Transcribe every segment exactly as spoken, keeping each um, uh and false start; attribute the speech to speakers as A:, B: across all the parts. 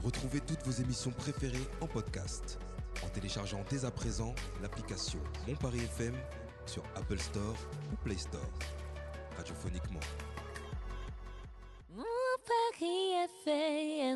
A: Retrouvez toutes vos émissions préférées en podcast en téléchargeant dès à présent l'application Mon Paris F M sur Apple Store ou Play Store. Radiophoniquement.
B: Mon Paris F M.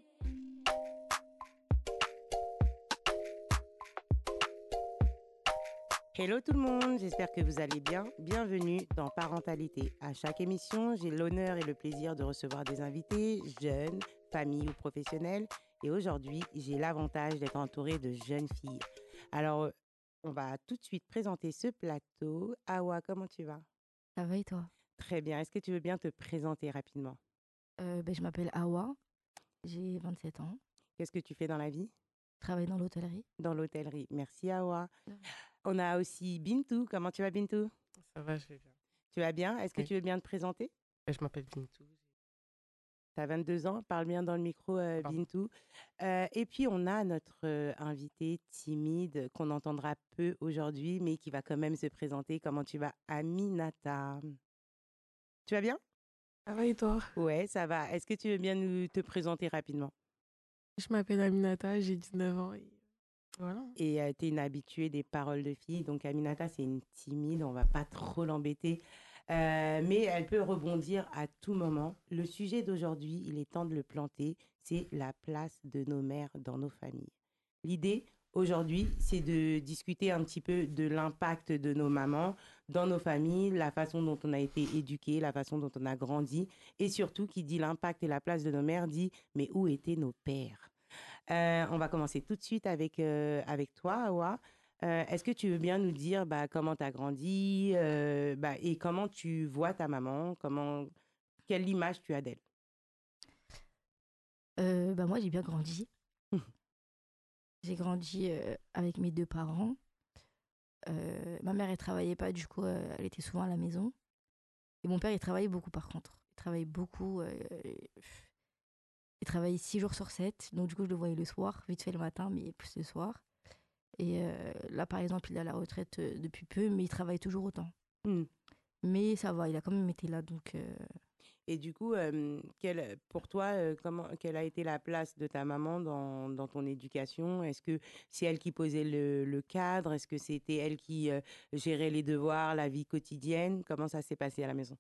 C: Hello tout le monde, j'espère que vous allez bien. Bienvenue dans Parentalité. À chaque émission, j'ai l'honneur et le plaisir de recevoir des invités, jeunes, familles ou professionnels. Et aujourd'hui, j'ai l'avantage d'être entourée de jeunes filles. Alors, on va tout de suite présenter ce plateau. Awa, comment tu vas?
D: Ça va et toi?
C: Très bien. Est-ce que tu veux bien te présenter rapidement?
D: Euh, ben, je m'appelle Awa, j'ai vingt-sept ans,
C: Qu'est-ce que tu fais dans la vie?
D: je travaille dans l'hôtellerie.
C: Dans l'hôtellerie. Merci Awa.
D: Ouais.
C: On a aussi Bintou. Comment tu vas Bintou?
E: Ça va, je vais bien.
C: Tu vas bien? Est-ce que
E: Oui.
C: tu veux bien te présenter?
E: Et je m'appelle Bintou.
C: Tu as vingt-deux ans, parle bien dans le micro, euh,
E: Pardon.
C: Bintou. Euh, et puis, on a notre euh, invité timide qu'on entendra peu aujourd'hui, mais qui va quand même se présenter. Comment tu vas, Aminata? Tu vas bien?
E: Ça va et toi?
C: Ouais, ça va. Est-ce que tu veux bien nous te présenter rapidement?
E: Je m'appelle Aminata, j'ai dix-neuf ans. Et voilà.
C: Et tu es une habituée des paroles de filles. Donc, Aminata, c'est une timide. On va pas trop l'embêter. Euh, mais elle peut rebondir à tout moment. Le sujet d'aujourd'hui, il est temps de le planter. C'est la place de nos mères dans nos familles. L'idée, aujourd'hui, c'est de discuter un petit peu de l'impact de nos mamans dans nos familles, la façon dont on a été éduqué, la façon dont on a grandi. Et surtout, qui dit l'impact et la place de nos mères, dit « mais où étaient nos pères ?» Euh, on va commencer tout de suite avec, euh, avec toi, Awa. Euh, est-ce que tu veux bien nous dire bah, comment tu as grandi euh, bah, et comment tu vois ta maman, comment, quelle image tu as d'elle?
D: Euh, bah, moi, j'ai bien grandi. J'ai grandi euh, avec mes deux parents. Euh, ma mère, elle travaillait pas, du coup, euh, elle était souvent à la maison. Et mon père, il travaillait beaucoup, par contre. Il travaillait beaucoup. euh, il travaillait six jours sur sept. Donc, du coup, je le voyais le soir, vite fait le matin, mais plus le soir. Et euh, là, par exemple, il est à la retraite euh, depuis peu, mais il travaille toujours autant.
C: Hmm.
D: Mais ça va, il a quand même été là, donc... euh,
C: Et du coup, euh, quelle, pour toi, euh, comment, quelle a été la place de ta maman dans, dans ton éducation? Est-ce que c'est elle qui posait le, le cadre? Est-ce que c'était elle qui euh, gérait les devoirs, la vie quotidienne? Comment ça s'est passé à la maison?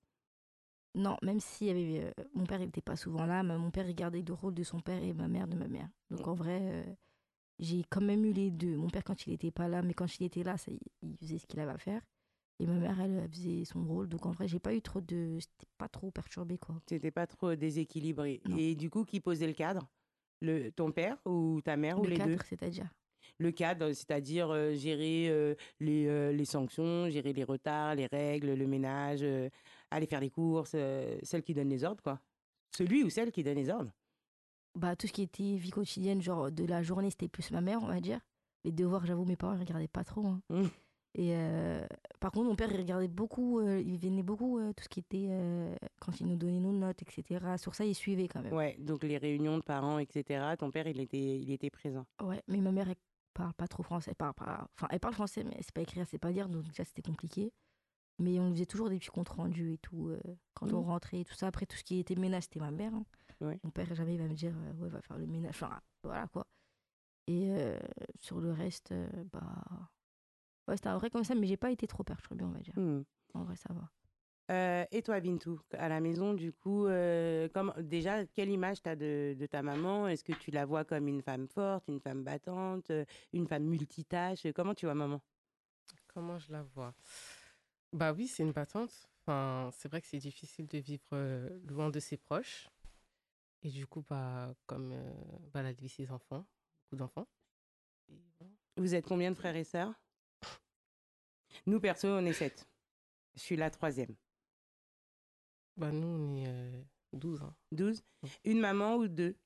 D: Non, même si y avait, euh, mon père n'était pas souvent là, mais mon père il gardait le rôle de son père et ma mère de ma mère. Donc en vrai, euh, j'ai quand même eu les deux. Mon père quand il n'était pas là, mais quand il était là, ça, il il faisait ce qu'il avait à faire. Et ma mère, elle, elle faisait son rôle. Donc en vrai, j'ai pas eu trop de... J'étais pas trop perturbée, quoi.
C: Tu n'étais pas trop déséquilibré.
D: Non.
C: Et du coup, qui posait le cadre? Le, ton père ou ta mère ou
D: Le
C: les
D: cadre,
C: deux?
D: c'est-à-dire.
C: Le cadre, c'est-à-dire euh, gérer euh, les, euh, les sanctions, gérer les retards, les règles, le ménage, euh, aller faire les courses, euh, celle qui donne les ordres, quoi. Celui ou celle qui donne les ordres.
D: Bah, tout ce qui était vie quotidienne, genre de la journée, c'était plus ma mère, on va dire. Les devoirs, j'avoue, mes parents ne regardaient pas trop. hein.
C: Mmh.
D: Et euh, par contre, mon père, il regardait beaucoup, euh, il venait beaucoup, euh, tout ce qui était, euh, quand il nous donnait nos notes, et cetera. Sur ça, il suivait quand même.
C: Ouais, donc les réunions de parents, et cetera. Ton père, il était, il était présent.
D: Ouais, mais ma mère, elle parle pas trop français. Elle parle, pas... enfin, elle parle français, mais c'est pas écrire, c'est pas lire, donc déjà, c'était compliqué. Mais on lui faisait toujours des petits comptes rendus et tout, euh, quand on
C: Mmh.
D: rentrait et tout ça. Après, tout ce qui était ménage, c'était ma mère. hein.
C: Ouais.
D: Mon père, jamais, il va me dire, euh, ouais, va faire le ménage. Enfin, voilà, quoi. Et euh, sur le reste, euh, bah... Ouais, c'était un vrai comme ça, mais j'ai pas été trop perturbée, on va dire.
C: Mmh.
D: En vrai, ça va.
C: Euh, et toi, Bintou, à la maison, du coup, euh, comment, déjà, quelle image tu as de, de ta maman? Est-ce que tu la vois comme une femme forte, une femme battante, euh, une femme multitâche? Comment tu vois maman?
E: Comment je la vois? Bah oui, c'est une battante. Enfin, c'est vrai que c'est difficile de vivre euh, loin de ses proches. Et du coup, bah, comme euh, bah, elle a élevé ses enfants, beaucoup d'enfants. Et voilà.
C: Vous êtes combien de frères et sœurs? Nous, perso, on est sept. Je suis la troisième.
E: Bah, nous, on est euh, douze. Hein.
C: douze.
E: Mm.
C: Une maman ou deux?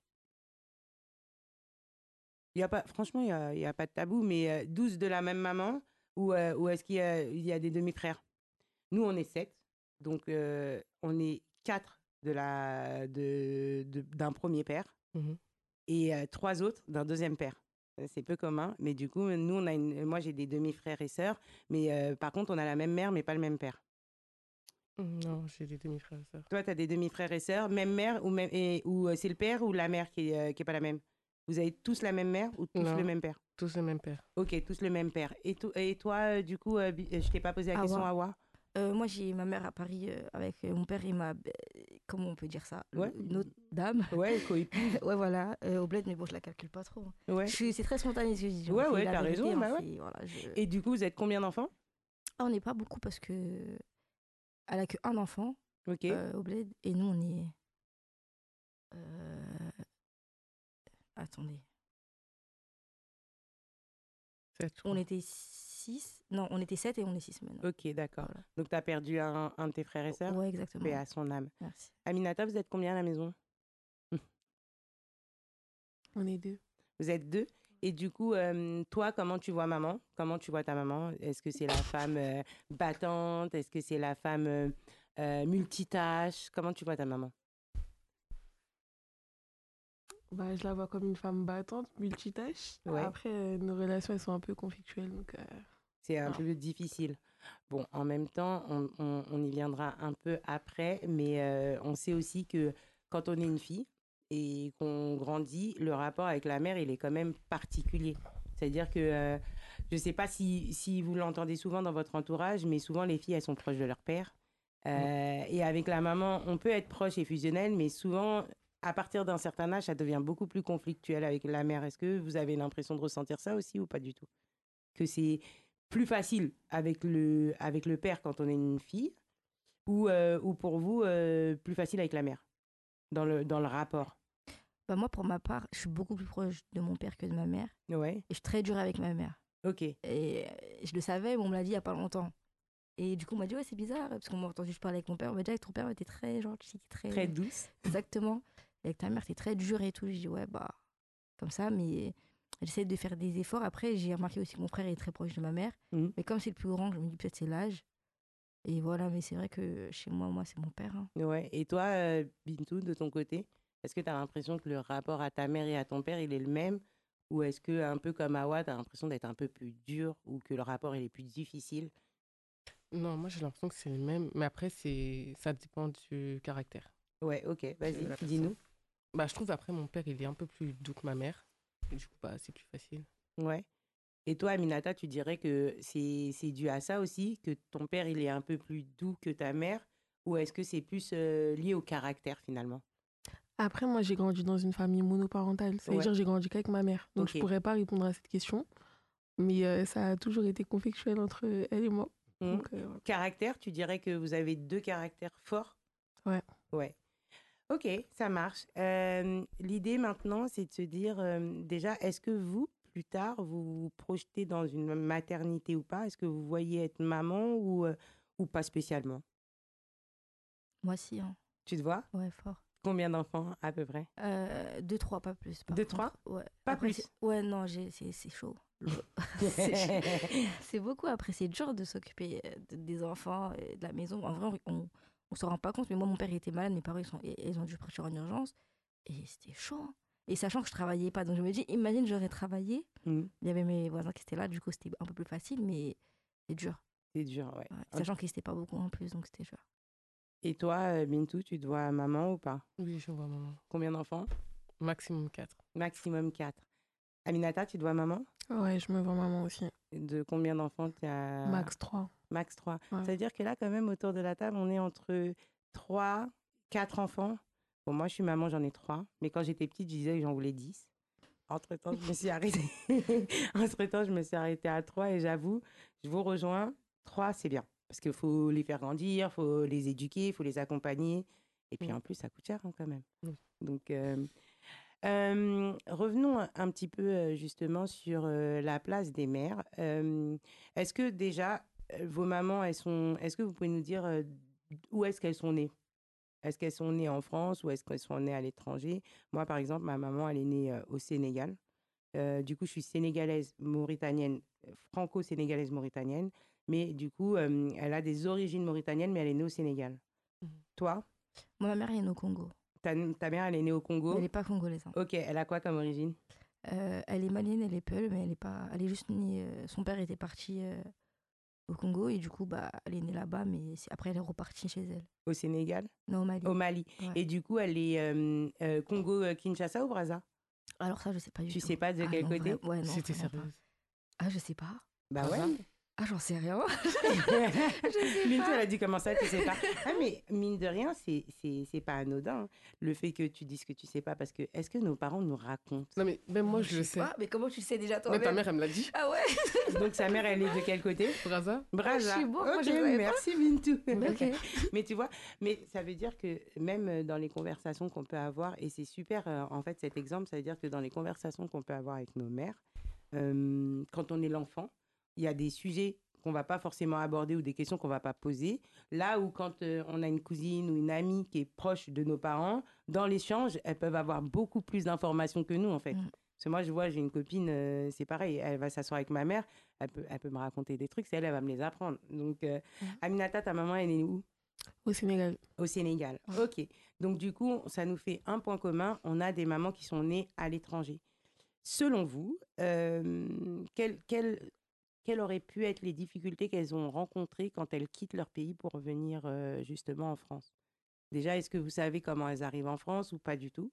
C: Il y a pas, franchement, il n'y a, il y a pas de tabou, mais euh, douze de la même maman ou, euh, ou est-ce qu'il y a, il y a des demi-frères? Nous, on est sept. Donc, euh, on est quatre de la, de, de- d'un premier père
E: Mhm.
C: et euh, trois autres d'un deuxième père. Euh, C'est peu commun, mais du coup, nous, on a une, moi, j'ai des demi-frères et sœurs, mais euh, par contre, on a la même mère, mais pas le même père.
E: Non, j'ai des demi-frères et sœurs.
C: Toi, tu as des demi-frères et sœurs, même mère ou, même, et, ou euh, c'est le père ou la mère qui n'est qui est pas la même? Vous avez tous la même mère ou tous
E: Non.
C: le même père?
E: Tous le même père.
C: Ok, tous le même père. Et, to- et toi, euh, du coup, euh, Bi- euh, je t'ai pas posé la
D: Awa.
C: question, Awa.
D: Euh, moi, j'ai ma mère à Paris euh, avec euh, mon père et ma. euh, comment on peut dire ça? Le-
C: Ouais.
D: Une autre dame.
C: Ouais, coépouse.
D: Ouais, voilà, euh, au bled, mais bon, je la calcule pas trop.
C: Ouais.
D: Je suis- C'est très spontané ce que je dis.
C: Ouais,
D: C'est
C: ouais,
D: la
C: t'as
D: vérité,
C: raison,
D: hein,
C: bah ouais.
D: c'est- voilà, je-
C: Et du coup, vous êtes combien d'enfants?
D: Ah, on n'est pas beaucoup parce que elle a qu'un enfant
C: Ok.
D: euh, au bled et nous, on est. euh, Attendez.
E: Sept, je
D: On
E: crois.
D: était six. Non, on était sept et on est six maintenant.
C: Ok, d'accord.
D: Voilà.
C: Donc, tu as perdu un, un de tes frères et sœurs?
D: Ouais, exactement.
C: Paix à son âme.
D: Merci.
C: Aminata, vous êtes combien à la maison?
F: On est deux.
C: Vous êtes deux. Et du coup, euh, toi, comment tu vois maman? Comment tu vois ta maman? Est-ce que c'est la femme euh, battante? Est-ce que c'est la femme euh, euh, multitâche? Comment tu vois ta maman?
F: Bah, je la vois comme une femme battante, multitâche.
C: Ouais.
F: Après, euh, nos relations, elles sont un peu conflictuelles. Donc, euh,
C: C'est un
F: Ah.
C: peu difficile. Bon, en même temps, on, on- on y viendra un peu après, mais euh, on sait aussi que quand on est une fille et qu'on grandit, le rapport avec la mère, il est quand même particulier. C'est-à-dire que, euh, je ne sais pas si, si vous l'entendez souvent dans votre entourage, mais souvent les filles, elles sont proches de leur père. Euh, Et avec la maman, on peut être proche et fusionnel, mais souvent, à partir d'un certain âge, ça devient beaucoup plus conflictuel avec la mère. Est-ce que vous avez l'impression de ressentir ça aussi ou pas du tout? Que c'est plus facile avec le, avec le père quand on est une fille ou, euh, ou pour vous, euh, plus facile avec la mère dans le, dans le rapport?
D: Bah, moi, pour ma part, je suis beaucoup plus proche de mon père que de ma mère.
C: Ouais,
D: Et je suis très dure avec ma mère.
C: ok.
D: Et euh, je le savais, mais on me l'a dit il n'y a pas longtemps. Et du coup, on m'a dit, ouais, c'est bizarre, parce qu'on m'a entendu, je parlais avec mon père. On m'a dit, avec ton père, t'es très gentil, très.
C: Très douce.
D: Exactement. Et avec ta mère, t'es très dure et tout. Je dis, ouais, bah, comme ça, mais j'essaie de faire des efforts. Après, j'ai remarqué aussi que mon frère est très proche de ma mère.
C: Mhm.
D: Mais comme c'est le plus grand, je me dis, peut-être c'est l'âge. Et voilà, mais c'est vrai que chez moi, moi, c'est mon père. hein.
C: Ouais. Et toi, euh, Bintou, de ton côté, est-ce que tu as l'impression que le rapport à ta mère et à ton père, il est le même? Ou est-ce que, un peu comme Awa, tu as l'impression d'être un peu plus dur ou que le rapport, il est plus difficile?
E: Non, moi j'ai l'impression que c'est le même, mais après c'est ça dépend du caractère.
C: Ouais, ok.
E: de
C: Vas-y,
E: la
C: dis-nous.
E: personne. Bah, je trouve après mon père il est un peu plus doux que ma mère. Et du coup, bah, c'est plus facile.
C: Ouais. Et toi, Aminata, tu dirais que c'est c'est dû à ça aussi, que ton père, il est un peu plus doux que ta mère? Ou est-ce que c'est plus euh, lié au caractère, finalement?
F: Après, moi, j'ai grandi dans une famille monoparentale. Ça veut
C: Ouais.
F: dire que j'ai grandi qu'avec ma mère. Donc,
C: Ok.
F: je pourrais pas répondre à cette question. Mais euh, ça a toujours été conflictuel entre elle et moi.
C: Mhm.
F: Donc, euh, voilà.
C: Caractère, tu dirais que vous avez deux caractères forts?
F: Ouais.
C: Ouais. Ok, ça marche. Euh, l'idée maintenant, c'est de se dire, euh, déjà, est-ce que vous, plus tard, vous vous projetez dans une maternité ou pas? Est-ce que vous voyez être maman ou, euh, ou pas spécialement?
D: Moi, si. hein.
C: Tu te vois?
D: Ouais, fort.
C: Combien d'enfants à peu près?
D: Euh, deux, trois, pas plus. par
C: Deux,
D: contre.
C: trois
D: Ouais.
C: Pas
D: Après,
C: plus.
D: c'est- Ouais, non, j'ai- c'est c'est chaud. C'est chaud. C'est beaucoup. Après, c'est dur de s'occuper euh, de- des enfants, et de la maison. En vrai, on ne s'en rend pas compte. Mais moi, mon père était malade. Mes parents, ils, sont, ils ont dû partir en urgence. Et c'était chaud. hein. Et sachant que je travaillais pas. Donc, je me dis, imagine, j'aurais travaillé.
C: Mhm.
D: Il y avait mes voisins qui étaient là. Du coup, c'était un peu plus facile. Mais c'est dur.
C: C'est dur, ouais.
D: Ouais. Sachant qu'ils n'étaient pas beaucoup en plus. Donc, c'était dur.
C: Et toi, euh, Bintou, tu te vois maman ou pas?
E: Oui, je vois maman.
C: Combien d'enfants?
E: Maximum quatre.
C: Maximum quatre. Aminata, tu te vois maman?
F: Ouais, je me vois maman aussi.
C: De combien d'enfants tu as?
F: Max trois.
C: Max trois.
F: Ouais.
C: Ça veut dire que là, quand même, autour de la table, on est entre trois, quatre enfants. Bon, moi, je suis maman, j'en ai trois. Mais quand j'étais petite, je disais que j'en voulais dix. Entre-temps, je me suis arrêtée. Entre-temps, je me suis arrêtée à trois et j'avoue, je vous rejoins. Trois, c'est bien. Parce qu'il faut les faire grandir, il faut les éduquer, il faut les accompagner. Et puis,
E: Mm.
C: en plus, ça coûte cher hein, quand même.
E: Oui.
C: Donc, euh, euh, revenons un, un petit peu euh, justement sur euh, la place des mères. Euh, est-ce que déjà, euh, vos mamans, elles sont, est-ce que vous pouvez nous dire euh, où est-ce qu'elles sont nées? Est-ce qu'elles sont nées en France ou est-ce qu'elles sont nées à l'étranger? Moi, par exemple, ma maman, elle est née euh, au Sénégal. Euh, du coup, je suis sénégalaise, mauritanienne, euh, franco-sénégalaise, mauritanienne. Mais du coup, euh, elle a des origines mauritaniennes, mais elle est née au Sénégal.
E: Mhm.
C: Toi,
D: Moi, ma mère, elle est née au Congo.
C: ta, ta mère, elle est née au
D: Mais
C: Congo.
D: elle n'est pas congolaise. hein.
C: Ok, elle a quoi comme origine?
D: Euh, elle est malienne, elle est peul, mais elle est pas. Elle est juste née. euh, Son père était parti euh, au Congo. Et du coup, bah, elle est née là-bas, mais c'est- après, elle est repartie chez elle.
C: Au Sénégal,
D: Non, au Mali.
C: au Mali.
D: Ouais.
C: Et du coup, elle est euh, euh, Congo-Kinshasa ou Brazza?
D: Alors ça, je sais pas du
C: Tu
D: tout.
C: sais pas de
D: Ah
C: quel
D: non,
C: côté?
D: vrai- Ouais, non,
E: C'était
D: vraiment pas.
E: sérieuse.
D: Ah, je sais pas.
C: Bah
E: Brazza?
C: ouais.
D: Ah, j'en sais rien.
C: Je sais pas. Elle a dit comment ça, tu sais pas. Ah, mais mine de rien, c'est, c'est, c'est pas anodin, hein, le fait que tu dises que tu sais pas, parce que est-ce que nos parents nous racontent?
E: Non, mais même moi, je le
D: sais
E: sais.
D: pas, mais comment tu le sais déjà toi
E: Mais ta mère, elle me l'a dit.
D: Ah ouais.
C: Donc sa mère, elle est de quel côté?
E: Brazza?
C: Brazza.
D: je suis bon, moi,
C: Ok,
D: je savais pas.
C: merci Bintou.
D: Ok.
C: Mais tu vois, mais ça veut dire que même euh, dans les conversations qu'on peut avoir, et c'est super, euh, en fait, cet exemple, ça veut dire que dans les conversations qu'on peut avoir avec nos mères, euh, quand on est l'enfant, il y a des sujets qu'on va pas forcément aborder ou des questions qu'on va pas poser. Là où quand euh, on a une cousine ou une amie qui est proche de nos parents, dans l'échange, elles peuvent avoir beaucoup plus d'informations que nous, en fait.
D: Mm.
C: Parce que moi, je vois, j'ai une copine, euh, c'est pareil, elle va s'asseoir avec ma mère, elle peut, elle peut me raconter des trucs, c'est elle, elle va me les apprendre. Donc, euh,
D: Mm.
C: Aminata, ta maman, elle est où?
F: Au Sénégal.
C: Au Sénégal.
D: Ouais.
C: Ok. Donc, du coup, ça nous fait un point commun. On a des mamans qui sont nées à l'étranger. Selon vous, euh, quelles, quelles, quelles auraient pu être les difficultés qu'elles ont rencontrées quand elles quittent leur pays pour venir euh, justement en France? Déjà, est-ce que vous savez comment elles arrivent en France ou pas du tout?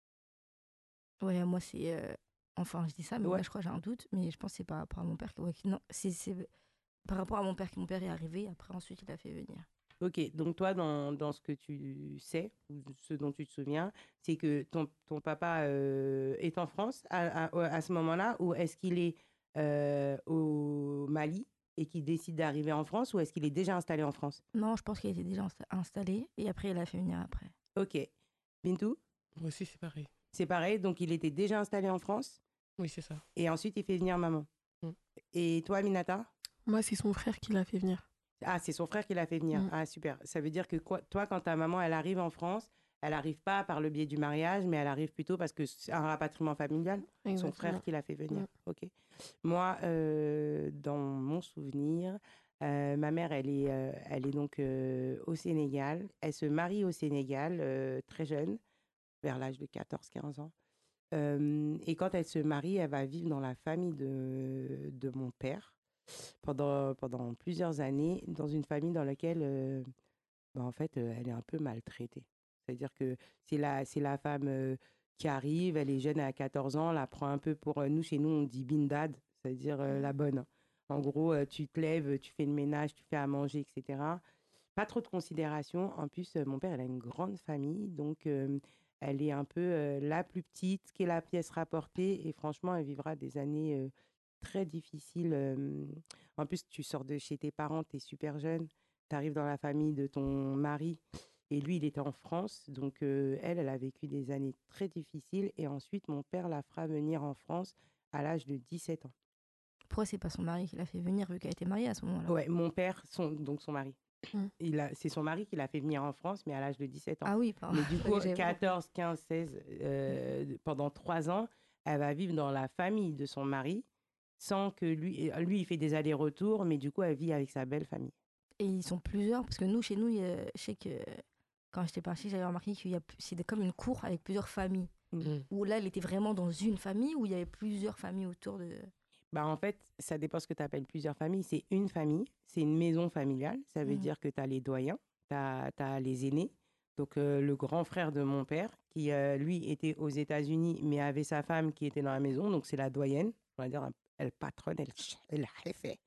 D: Ouais, moi, c'est. euh, Enfin, je dis ça, mais
C: Ouais.
D: là, je crois que j'ai un doute. Mais je pense que c'est par rapport à mon père. que- ouais, que- non, c'est c'est par rapport à mon père que mon père est arrivé. Après, ensuite, il a fait venir.
C: Ok, donc toi, dans, dans ce que tu sais, ou ce dont tu te souviens, c'est que ton, ton papa euh, est en France à, à, à ce moment-là, ou est-ce qu'il est euh, au Mali et qu'il décide d'arriver en France, ou est-ce qu'il est déjà installé en France?
D: Non, je pense qu'il était déjà insta- installé. Et après, il a fait venir après.
C: Ok. Bintou,
E: Moi aussi, c'est pareil.
C: c'est pareil, donc il était déjà installé en France,
E: Oui, c'est ça.
C: et ensuite il fait venir maman.
E: Mm.
C: Et toi, Minata?
F: Moi, c'est son frère qui l'a fait venir.
C: Ah, c'est son frère qui l'a fait venir.
F: Mm.
C: Ah, super. Ça veut dire que quoi, toi, quand ta maman, elle arrive en France, elle n'arrive pas par le biais du mariage, mais elle arrive plutôt parce que c'est un rapatriement familial. Son
F: Exactement.
C: frère qui l'a fait venir.
F: Mm.
C: Ok. Moi, euh, dans mon souvenir, euh, ma mère, elle est, euh, elle est donc euh, au Sénégal. Elle se marie au Sénégal euh, très jeune, vers l'âge de quatorze quinze ans. Euh, et quand elle se marie, elle va vivre dans la famille de, de mon père pendant, pendant plusieurs années, dans une famille dans laquelle, euh, bah, en fait, euh, elle est un peu maltraitée. C'est-à-dire que c'est la, c'est la femme euh, qui arrive, elle est jeune, elle a quatorze ans, on la prend un peu pour... euh, nous, chez nous, on dit bindad, c'est-à-dire euh, la bonne. En gros, euh, tu te lèves, tu fais le ménage, tu fais à manger, et cetera. Pas trop de considération. En plus, euh, mon père, il a une grande famille, donc euh, elle est un peu euh, la plus petite, qui est la pièce rapportée, et franchement, elle vivra des années euh, très difficiles. euh. En plus, tu sors de chez tes parents, tu es super jeune, tu arrives dans la famille de ton mari, et lui, il était en France, donc euh, elle, elle a vécu des années très difficiles, et ensuite, mon père la fera venir en France à l'âge de dix-sept ans.
D: Pourquoi c'est pas son mari qui l'a fait venir vu qu'elle était mariée à ce moment-là?
C: Ouais, mon père, son, donc son mari.
F: Mm.
C: Il a, c'est son mari qui l'a fait venir en France, mais à l'âge de dix-sept ans.
D: Ah oui, pardon.
C: Mais du coup,
D: Ok, j'avais pas compris.
C: quatorze, quinze, seize, euh, pendant trois ans, elle va vivre dans la famille de son mari, sans que lui, euh, lui, il fait des allers-retours, mais du coup, elle vit avec sa belle famille.
D: Et ils sont plusieurs, parce que nous, chez nous, il y a- je sais que quand j'étais partie, j'avais remarqué qu'il y a c'est des- comme une cour avec plusieurs familles.
E: Mm.
D: Où là, elle était vraiment dans une famille, où il y avait plusieurs familles autour de.
C: Bah, en fait, ça dépend ce que tu appelles plusieurs familles. C'est une famille, c'est une maison familiale. Ça veut
D: Mhm.
C: dire que tu as les doyens, tu as les aînés. Donc, euh, le grand frère de mon père, qui, euh, lui, était aux États-Unis, mais avait sa femme qui était dans la maison. Donc, c'est la doyenne. On va dire, elle patronne, elle, elle a fait.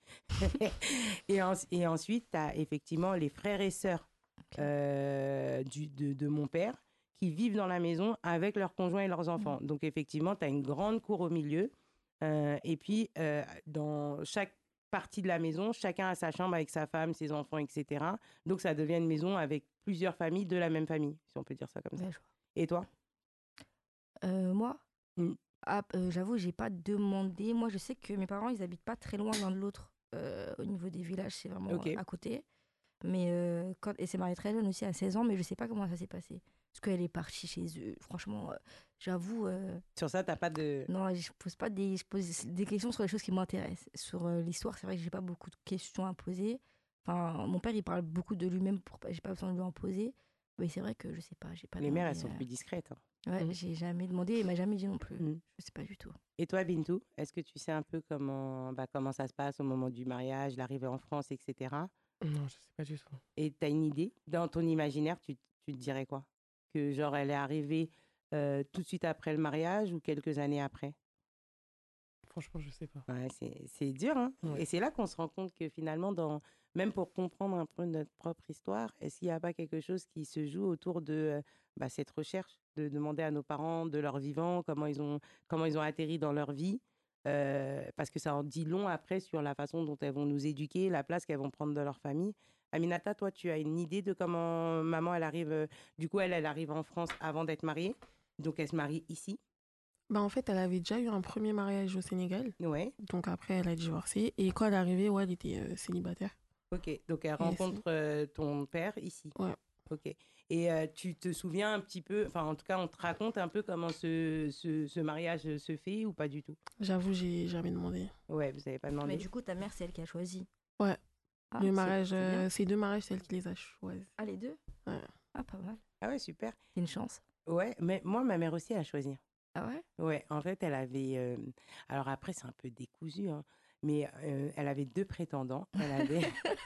C: et, en- et ensuite, tu as effectivement les frères et sœurs
D: Ok.
C: euh, du, de, de mon père qui vivent dans la maison avec leurs conjoints et leurs enfants. Donc, effectivement, tu as une grande cour au milieu. Euh, et puis, euh, dans chaque partie de la maison, chacun a sa chambre avec sa femme, ses enfants, et cetera. Donc, ça devient une maison avec plusieurs familles de la même famille, si on peut dire ça comme ça.
D: Ouais, je vois.
C: Et toi?
D: Euh, moi,
C: Mm.
D: ah, euh, j'avoue, j'ai pas demandé. Moi, je sais que mes parents, ils habitent pas très loin l'un de l'autre. Euh, au niveau des villages, c'est vraiment
C: Ok.
D: euh, à côté. Mais euh, quand et c'est mariée très jeune aussi, à seize ans, mais je sais pas comment ça s'est passé. Parce qu'elle est partie chez eux. Franchement, euh, j'avoue, euh,
C: Sur ça, t'as pas de...
D: non, je pose pas des, je pose des questions sur les choses qui m'intéressent. Sur euh, l'histoire, c'est vrai que j'ai pas beaucoup de questions à poser. Enfin, mon père, il parle beaucoup de lui-même, pour, j'ai pas besoin de lui en poser. Oui, c'est vrai que je sais pas, j'ai pas
C: Les mères,
D: demandé,
C: elles sont
D: euh,
C: plus discrètes, hein.
D: Ouais,
E: Mm.
D: j'ai jamais demandé, il m'a jamais dit non plus.
C: Mm.
D: Je sais pas du tout.
C: Et toi, Bintou, est-ce que tu sais un peu comment, bah, comment ça se passe au moment du mariage, l'arrivée en France, et cetera.
E: Non, je sais pas du tout.
C: Et tu as une idée? Dans ton imaginaire, tu, tu te dirais quoi? Que genre, elle est arrivée euh, tout de suite après le mariage ou quelques années après?
E: Franchement, je sais pas.
C: Ouais, c'est, c'est dur, hein?
E: Ouais.
C: Et c'est là qu'on se rend compte que finalement, dans, même pour comprendre un peu notre propre histoire, est-ce qu'il n'y a pas quelque chose qui se joue autour de euh, bah, cette recherche, de demander à nos parents de leur vivant, comment ils ont, comment ils ont atterri dans leur vie, euh, parce que ça en dit long après sur la façon dont elles vont nous éduquer, la place qu'elles vont prendre dans leur famille. Aminata, toi, tu as une idée de comment maman, elle arrive, euh, du coup, elle, elle arrive en France avant d'être mariée, donc elle se marie ici.
F: Bah, en fait, elle avait déjà eu un premier mariage au Sénégal.
C: Ouais.
F: Donc après, elle a divorcé. Et quand elle est arrivée, ouais, elle était euh, célibataire.
C: Ok, donc elle
F: Et
C: rencontre euh, ton père ici.
F: Ouais.
C: Ok. Et euh, tu te souviens un petit peu, enfin en tout cas on te raconte un peu comment ce, ce, ce mariage euh, se fait ou pas du tout?
F: J'avoue, j'ai jamais demandé.
C: Ouais, vous n'avez pas
D: Mais
C: demandé?
D: du coup, ta mère, c'est elle qui a choisi.
F: Ouais.
D: Ah,
F: Le
D: c'est-
F: mariage,
D: c'est bien.
F: euh, ces deux mariages, c'est elle qui les a choisis.
D: Ah, les deux?
F: Ouais.
D: Ah, pas mal.
C: Ah ouais, super.
D: C'est une chance.
C: Ouais, mais moi ma mère aussi a choisi.
D: Ah ouais?
C: Ouais, en fait elle avait, euh, alors après c'est un peu décousu, hein, mais euh, elle avait deux prétendants. Elle avait,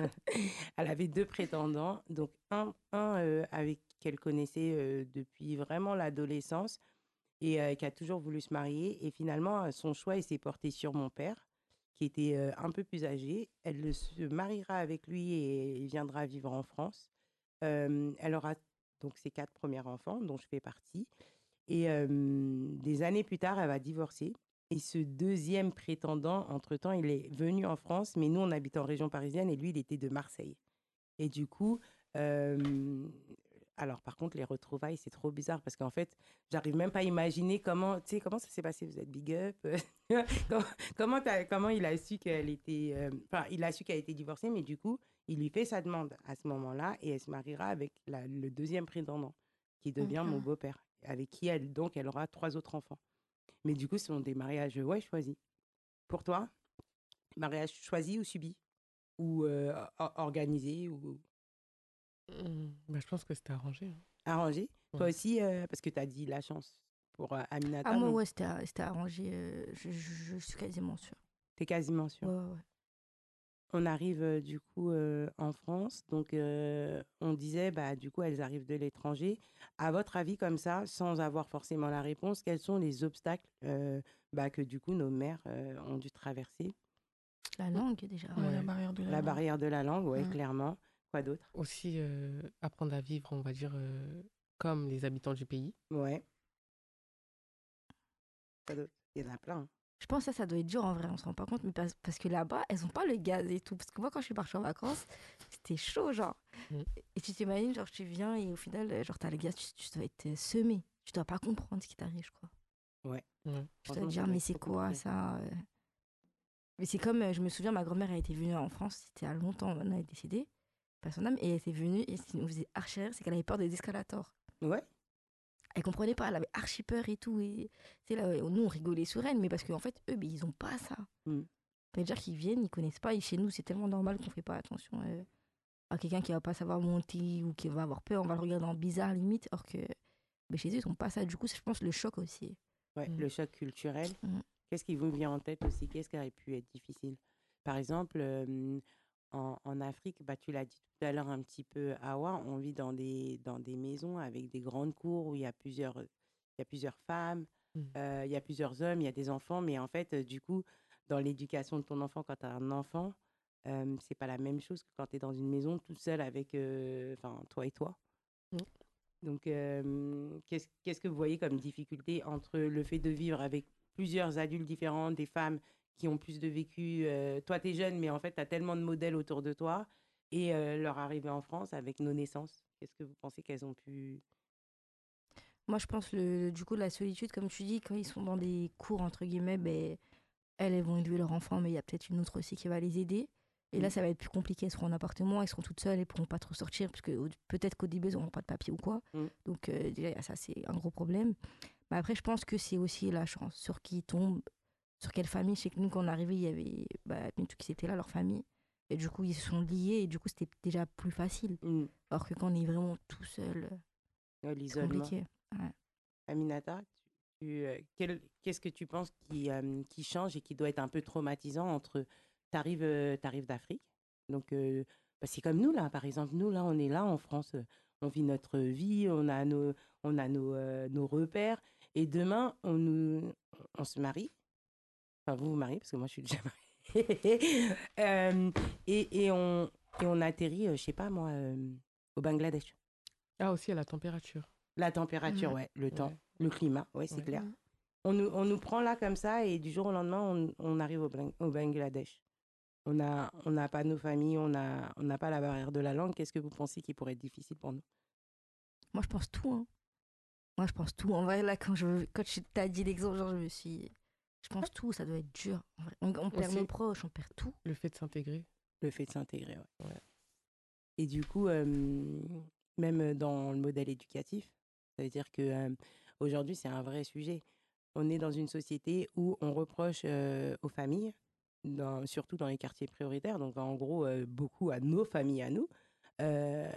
C: elle avait deux prétendants, donc un, un euh, avec qu'elle connaissait euh, depuis vraiment l'adolescence et euh, qui a toujours voulu se marier. Et finalement, euh, son choix il s'est porté sur mon père, qui était euh, un peu plus âgé. Elle le- se mariera avec lui et il viendra vivre en France. Euh, elle aura donc ses quatre premiers enfants, dont je fais partie. Et euh, des années plus tard, elle va divorcer. Et ce deuxième prétendant, entre-temps, il est venu en France, mais nous, on habite en région parisienne et lui, il était de Marseille. Et du coup, euh, alors par contre, les retrouvailles, c'est trop bizarre parce qu'en fait, j'arrive même pas à imaginer comment, tu sais, comment ça s'est passé. Vous êtes big up. comment, comment, t'as- comment il a su qu'elle était, euh, enfin, il a su qu'elle était divorcée, mais du coup, il lui fait sa demande à ce moment-là et elle se mariera avec la- le deuxième prétendant qui devient
F: Ok.
C: mon beau-père, avec qui elle, donc, elle aura trois autres enfants. Mais du coup, ce sont des mariages, ouais, choisis. Pour toi, mariage choisi ou subi? Ou euh, or- organisé ou
E: Mm. Bah, je pense que c'était arrangé. hein.
C: arrangé? Toi
E: Ouais.
C: aussi, euh, parce que tu as dit la chance pour euh,
D: Ah,
C: Aminata,
D: moi,
C: donc
D: ouais, c'était à- c'était arrangé. euh, je, je- je suis quasiment sûre.
C: tu es quasiment sûr.
D: Ouais, ouais, ouais.
C: On arrive euh, du coup euh, en France, donc euh, on disait, bah, du coup, elles arrivent de l'étranger. À votre avis, comme ça, sans avoir forcément la réponse, quels sont les obstacles euh, bah, que du coup nos mères euh, ont dû traverser?
D: La langue, déjà.
F: Ouais, la
E: Ouais.
F: barrière de la,
C: La
F: langue.
C: barrière de la langue, ouais,
F: Mm.
C: clairement. Quoi d'autre?
E: Aussi, euh, apprendre à vivre, on va dire, euh, comme les habitants du pays.
C: Ouais. Quoi d'autre? Il y en a plein, hein.
D: Je pense que ça, ça doit être dur en vrai, on se rend pas compte, mais parce, parce que là-bas, elles ont pas le gaz et tout. Parce que moi, quand je suis partie en vacances, c'était chaud, genre.
E: Mm.
D: Et tu t'imagines, genre, tu viens et au final, euh, genre, t'as le gaz, tu, tu dois être euh, semé. Tu dois pas comprendre ce qui t'arrive, je crois.
E: Ouais.
D: Tu dois
C: Franchement,
D: te
C: ça
D: dire,
C: doit
D: mais
C: être
D: c'est
C: trop
D: quoi
C: compliqué.
D: ça euh. Mais c'est comme, euh, je me souviens, ma grand-mère, elle était venue en France, c'était il y a longtemps, maintenant elle est décédée, pas son âme, et elle était venue, et ce qui nous faisait archi rire, c'est qu'elle avait peur des escalators.
C: Ouais.
D: Elle comprenait pas, elle avait archi peur et tout. Et c'est là, nous, on rigolait sur elle, mais parce qu'en fait, eux, ben, ils ont pas ça.
C: Mm.
D: Ça veut dire qu'ils viennent, ils connaissent pas. Et chez nous, c'est tellement normal qu'on fait pas attention euh, à quelqu'un qui va pas savoir monter ou qui va avoir peur. On va le regarder en bizarre limite, alors que ben, chez eux, ils ont pas ça. Du coup, c'est, je pense, le choc aussi.
C: Ouais,
E: Mm.
C: le choc culturel.
D: Mm.
C: Qu'est-ce qui vous vient en tête aussi? Qu'est-ce qui aurait pu être difficile? Par exemple, euh, en, en Afrique, bah, tu l'as dit tout à l'heure un petit peu, Awa, on vit dans des, dans des maisons avec des grandes cours où il y a plusieurs, il y a plusieurs femmes,
E: Mm.
C: euh, il y a plusieurs hommes, il y a des enfants. Mais en fait, euh, du coup, dans l'éducation de ton enfant, quand tu as un enfant, euh, c'est pas la même chose que quand tu es dans une maison toute seule avec euh, enfin, toi et toi.
E: Mm.
C: Donc, euh, qu'est-ce, qu'est-ce que vous voyez comme difficulté entre le fait de vivre avec plusieurs adultes différents, des femmes qui ont plus de vécu, euh, toi, tu es jeune, mais en fait, tu as tellement de modèles autour de toi, et euh, leur arrivée en France avec nos naissances? Qu'est-ce que vous pensez qu'elles ont pu...
D: Moi, je pense, le, du coup, la solitude, comme tu dis, quand ils sont dans des cours, entre guillemets, ben, elles, elles vont élever leur enfant, mais il y a peut-être une autre aussi qui va les aider. Et là,
C: Mm.
D: ça va être plus compliqué. Elles seront en appartement, elles seront toutes seules, elles pourront pas trop sortir, parce que au- peut-être qu'au début, elles n'auront pas de papier ou quoi.
C: Mm.
D: Donc, euh, déjà, il y a ça, c'est un gros problème. Mais après, je pense que c'est aussi la chance. Sur qui tombe, sur quelle famille. Je sais que nous, quand on est arrivé, il y avait bah, Bintou qui étaient là, leur famille. Et du coup, ils se sont liés, et du coup, c'était déjà plus facile.
C: Mm.
D: Alors que quand on est vraiment tout seul, euh,
C: Euh,
D: c'est
C: L'isolement.
D: compliqué. Ouais.
C: Aminata, tu, tu, euh, quel- qu'est-ce que tu penses qui, euh, qui change et qui doit être un peu traumatisant entre t'arrives euh, t'arrives d'Afrique, donc euh, bah, c'est comme nous là, par exemple, nous là, on est là en France, euh, on vit notre vie, on a nos, on a nos, euh, nos repères, et demain on nous, on se marie, enfin vous vous mariez parce que moi je suis déjà mariée, Euh, et, et on et on atterrit, euh, je sais pas moi, euh, au Bangladesh.
E: Ah, aussi à la température.
C: La température,
D: Mhm.
C: ouais, le temps,
E: Ouais.
C: le climat, ouais, c'est
E: Ouais.
C: clair.
F: Mm.
C: On nous, on nous prend là comme ça et du jour au lendemain, on, on arrive au, Bang- au Bangladesh. On a, on n'a pas nos familles, on a, on n'a pas la barrière de la langue. Qu'est-ce que vous pensez qui pourrait être difficile pour nous?
D: Moi, je pense tout. Hein. Moi, je pense tout. En vrai, là, quand je quand je t'as dit l'exemple, genre, je me suis. Je pense tout, ça doit être dur. En vrai. On, on perd
E: Aussi.
D: nos proches, on perd tout.
E: Le fait de s'intégrer.
C: Le fait de s'intégrer, ouais.
E: Ouais.
C: Et du coup, euh, même dans le modèle éducatif, ça veut dire que euh, aujourd'hui, c'est un vrai sujet. On est dans une société où on reproche euh, aux familles, dans- surtout dans les quartiers prioritaires, donc en gros, euh, beaucoup à nos familles, à nous, euh,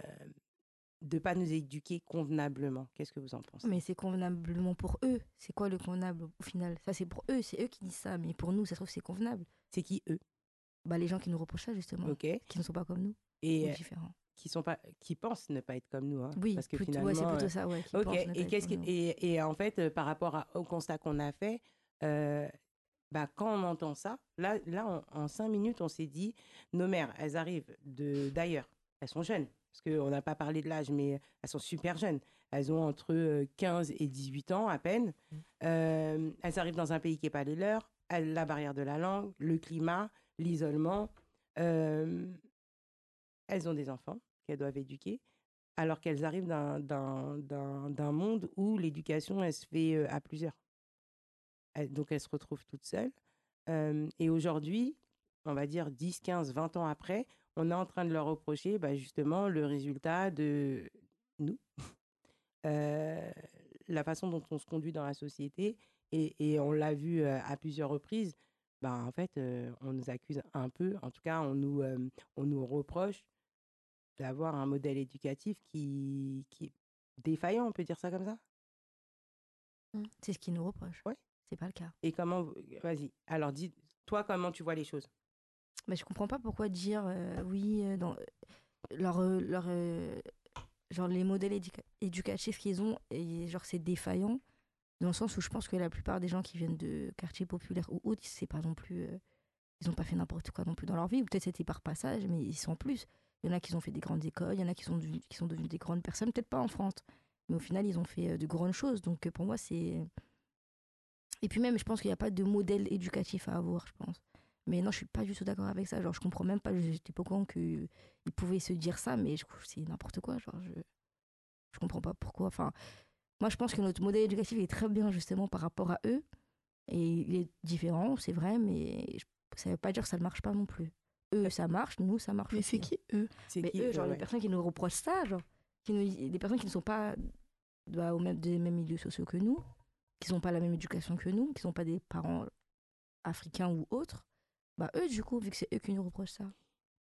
C: de ne pas nous éduquer convenablement. Qu'est-ce que vous en pensez?
D: Mais c'est convenablement pour eux. C'est quoi le convenable au final? Ça, c'est pour eux. C'est eux qui disent ça. Mais pour nous, ça se trouve, c'est convenable.
C: C'est qui eux?
D: Bah, les gens qui nous reprochent ça, justement.
C: Ok.
D: Qui ne sont pas comme nous.
C: Et
D: Ou
C: euh,
D: différents.
C: qui sont pas, qui pensent ne pas être comme nous, hein,
D: Oui,
C: parce que
D: plutôt,
C: finalement.
D: ouais, c'est plutôt
C: euh,
D: ça, ouais. Qui
C: ok.
D: pensent ne pas
C: Et
D: être
C: qu'est-ce que,
D: comme nous.
C: et, et en fait, euh, par rapport à- au constat qu'on a fait, euh, bah, quand on entend ça, là, là, en, en cinq minutes, on s'est dit, nos mères, elles arrivent de d'ailleurs, elles sont jeunes, parce qu'on n'a pas parlé de l'âge, mais elles sont super jeunes. Elles ont entre euh, quinze et dix-huit ans à peine. Euh, elles arrivent dans un pays qui n'est pas les leurs. Elles- la barrière de la langue, le climat, l'isolement. Euh, elles ont des enfants qu'elles doivent éduquer, alors qu'elles arrivent d'un, d'un, d'un, d'un monde où l'éducation, elle se fait euh, à plusieurs. Elles- donc, elles se retrouvent toutes seules. Euh, et aujourd'hui, on va dire dix, quinze, vingt ans après, on est en train de leur reprocher bah, justement le résultat de nous, euh, la façon dont on se conduit dans la société. Et, et on l'a vu euh, à plusieurs reprises. Bah, en fait, euh, on nous accuse un peu, en tout cas, on nous, euh, on nous reproche d'avoir un modèle éducatif qui, qui est défaillant, on peut dire ça comme ça?
D: C'est ce qu'ils nous reprochent.
C: Ouais.
D: C'est pas le cas.
C: Et comment... vous- Vas-y, alors dis, toi, comment tu vois les choses?
D: Mais je comprends pas pourquoi dire euh, oui, euh, dans leur, euh, leur, euh, genre les modèles éduca- éducatifs qu'ils ont, et genre c'est défaillant, dans le sens où je pense que la plupart des gens qui viennent de quartiers populaires ou autres, c'est pas non plus, euh, ils ont pas fait n'importe quoi non plus dans leur vie, ou peut-être c'était par passage, mais ils sont plus. Il y en a qui ont fait des grandes écoles, il y en a qui sont, devenus- qui sont devenus des grandes personnes, peut-être pas en France, mais au final ils ont fait euh, de grandes choses. Donc euh, pour moi c'est... Et puis même je pense qu'il n'y a pas de modèle éducatif à avoir, je pense. Mais non, je suis pas du tout d'accord avec ça. Genre, je comprends même pas. J'étais pas au courant qu'ils pouvaient se dire ça, mais je trouve que c'est n'importe quoi. Genre, je, je comprends pas pourquoi. Enfin, moi, je pense que notre modèle éducatif est très bien, justement, par rapport à eux. Et il est différent, c'est vrai, mais je- ça veut pas dire que ça ne marche pas non plus. Eux, ça marche, nous, ça marche
F: Mais
D: aussi.
F: c'est qui eux?
C: C'est
D: Mais
C: qui
D: eux, genre,
C: ouais,
D: les
C: ouais.
D: personnes qui nous reprochent ça, genre, qui nous, des personnes qui ne sont pas bah, au même, des mêmes milieux sociaux que nous, qui n'ont pas la même éducation que nous, qui n'ont pas des parents africains ou autres, bah eux, du coup, vu que c'est eux qui nous reprochent ça.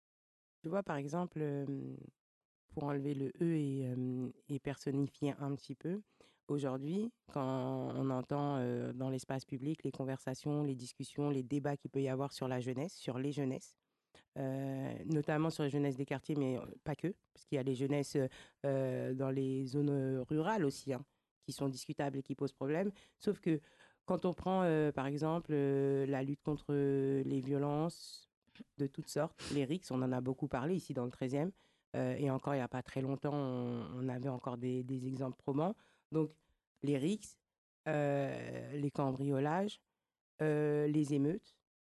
C: Tu vois, par exemple, euh, pour enlever le E et, euh, et personnifier un petit peu, aujourd'hui, quand on entend euh, dans l'espace public les conversations, les discussions, les débats qu'il peut y avoir sur la jeunesse, sur les jeunesses, euh, notamment sur les jeunesses des quartiers, mais euh, pas que, parce qu'il y a les jeunesses euh, dans les zones euh, rurales aussi, hein, qui sont discutables et qui posent problème. Sauf que quand on prend, euh, par exemple, euh, la lutte contre les violences de toutes sortes, les R I C S, on en a beaucoup parlé ici dans le treizième, euh, et encore il n'y a pas très longtemps, on, on avait encore des, des exemples probants. Donc, les R I C S, euh, les cambriolages, euh, les émeutes,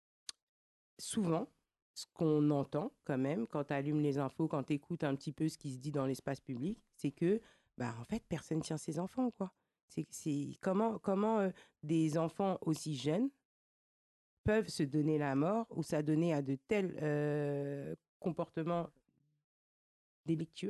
C: souvent, ce qu'on entend quand même quand tu allumes les infos, quand tu écoutes un petit peu ce qui se dit dans l'espace public, c'est que, bah, en fait, personne tient ses enfants, quoi. C'est, c'est comment, comment euh, des enfants aussi jeunes peuvent se donner la mort ou s'adonner à de tels euh, comportements délictueux.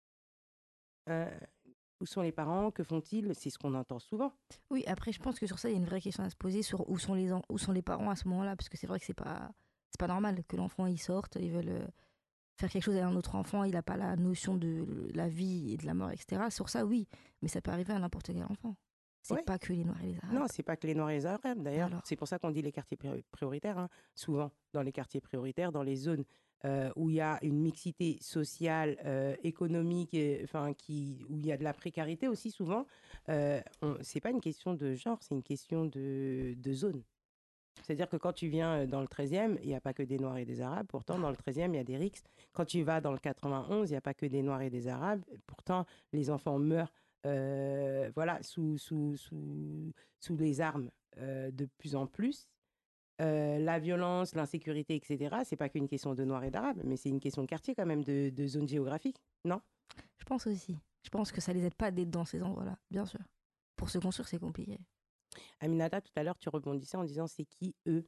C: Euh, où sont les parents? Que font-ils? C'est ce qu'on entend souvent.
D: Oui, après, je pense que sur ça, il y a une vraie question à se poser sur où sont les, en- où sont les parents à ce moment-là, parce que c'est vrai que c'est pas, c'est pas normal que l'enfant il sorte, ils veulent euh, faire quelque chose à un autre enfant, il n'a pas la notion de la vie et de la mort, et cetera. Sur ça, oui, mais ça peut arriver à n'importe quel enfant. C'est
C: Ouais.
D: pas que les Noirs et les Arabes.
C: Non, c'est pas que les Noirs et les Arabes, d'ailleurs.
D: Alors
C: C'est pour ça qu'on dit les quartiers priori- prioritaires, hein. Souvent, dans les quartiers prioritaires, dans les zones euh, où il y a une mixité sociale, euh, économique, et, enfin, qui, où il y a de la précarité aussi, souvent, euh, on- c'est pas une question de genre, c'est une question de, de zone. C'est-à-dire que quand tu viens euh, dans le treizième, il n'y a pas que des Noirs et des Arabes. Pourtant, dans le treizième, il y a des rixes. Quand tu vas dans le quatre-vingt-onze, il n'y a pas que des Noirs et des Arabes. Pourtant, les enfants meurent euh, voilà, sous, sous, sous, sous les armes euh, de plus en plus. Euh, la violence, l'insécurité, et cetera, c'est pas qu'une question de Noirs et d'Arabes, mais c'est une question de quartier quand même, de, de zone géographique, non?
D: je pense aussi. Je pense que ça les aide pas d'être dans ces endroits-là, bien sûr. Pour se construire, c'est compliqué.
C: Aminata, tout à l'heure, tu rebondissais en disant c'est qui eux?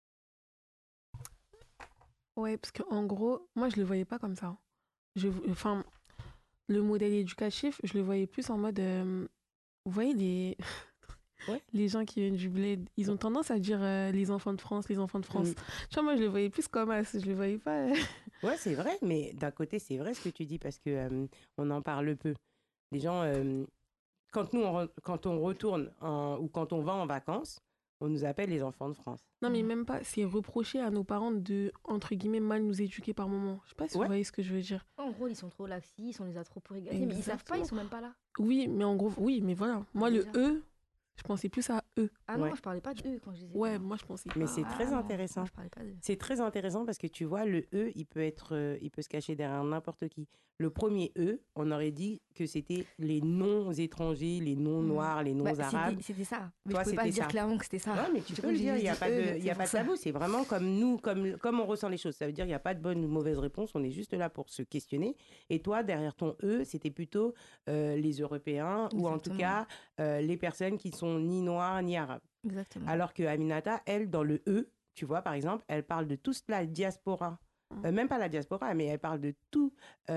F: Ouais, parce qu'en gros, moi, je le voyais pas comme ça. Je, enfin, le modèle éducatif, je le voyais plus en mode. euh, vous voyez, les,
C: Ouais.
F: les gens qui viennent du bled, ils ont tendance à dire euh, les enfants de France, les enfants de France.
C: Mm.
F: Tu vois, moi, je le voyais plus comme as. Je le voyais pas. euh,
C: Ouais, c'est vrai, mais d'un côté, c'est vrai ce que tu dis parce que euh, on en parle peu. Les gens, euh, quand nous, on, re- quand on retourne en- ou quand on va en vacances, on nous appelle les enfants de France.
F: Non, mais
D: Mhm.
F: même pas. C'est reprocher à nos parents de, entre guillemets, mal nous éduquer par moment. Je sais pas si
C: Ouais.
F: vous voyez ce que je veux dire.
D: En gros, ils sont trop laxistes, on les a trop pour égaliser, mais ils savent pas, ils
F: Exactement.
D: sont même pas là.
F: Oui, mais en gros, oui, mais voilà. Moi, le
D: Déjà.
F: E, je pensais plus à eux.
D: Ah non,
C: Ouais.
D: moi je parlais pas d'eux quand je disais.
F: Ouais,
D: ça.
F: moi, je pensais
C: Mais
F: pas.
C: c'est
D: Ah
C: très
D: non,
C: intéressant.
D: moi, je parlais pas d'eux.
C: C'est très intéressant parce que tu vois, le E, il peut être, euh, il peut se cacher derrière n'importe qui. Le premier E, on aurait dit que c'était les non-étrangers, les non-noirs, les
D: Bah,
C: non-arabes.
D: c'était- c'était ça. Mais
C: Toi,
D: je pouvais pas
C: c'était
D: dire
C: ça.
D: clairement que c'était ça.
C: Ouais, mais tu
D: Du
C: peux
D: coup,
C: le
D: j'ai
C: dire, il
D: juste
C: n'y a
D: dit
C: pas
D: eux,
C: de,
D: c'est
C: il y a
D: pour
C: pas de
D: ça.
C: tabou. C'est vraiment comme nous, comme, comme on ressent les choses. Ça veut dire qu'il n'y a pas de bonne ou mauvaise réponse. On est juste là pour se questionner. Et toi, derrière ton E, c'était plutôt euh, les Européens ou en tout
D: Exactement.
C: cas euh, les personnes qui sont ni noires ni arabes.
D: Exactement.
C: Alors que Aminata, elle, dans le E, tu vois, par exemple, elle parle de toute la diaspora. Euh, même pas la diaspora, mais elle parle de toutes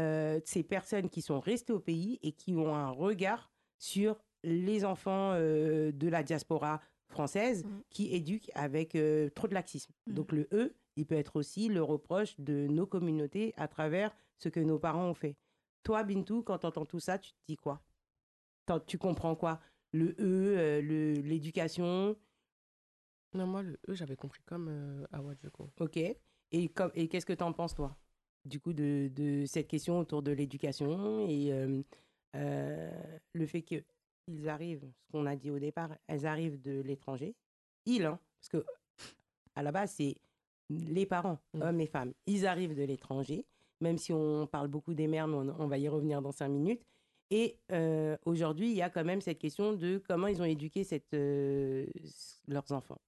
C: ces personnes qui sont restées au pays et qui ont un regard sur les enfants euh, de la diaspora française
F: Mm.
C: qui éduquent avec euh, trop de laxisme.
D: Mm.
C: Donc le E, il peut être aussi le reproche de nos communautés à travers ce que nos parents ont fait. Toi, Bintou, quand tu entends tout ça, tu te dis quoi? T'en- Tu comprends quoi? Le E, euh, le- l'éducation,
E: Non, moi, le E, j'avais compris comme euh, Awa Djoko.
C: ok. Et, comme- et qu'est-ce que tu en penses, toi, du coup, de, de cette question autour de l'éducation et euh, euh, le fait qu'ils arrivent, ce qu'on a dit au départ, elles arrivent de l'étranger. Ils, hein, parce que à la base, c'est les parents,
E: Mm.
C: hommes et femmes. Ils arrivent de l'étranger, même si on parle beaucoup des mères, mais on, on va y revenir dans cinq minutes. Et euh, aujourd'hui, il y a quand même cette question de comment ils ont éduqué cette, euh, leurs enfants.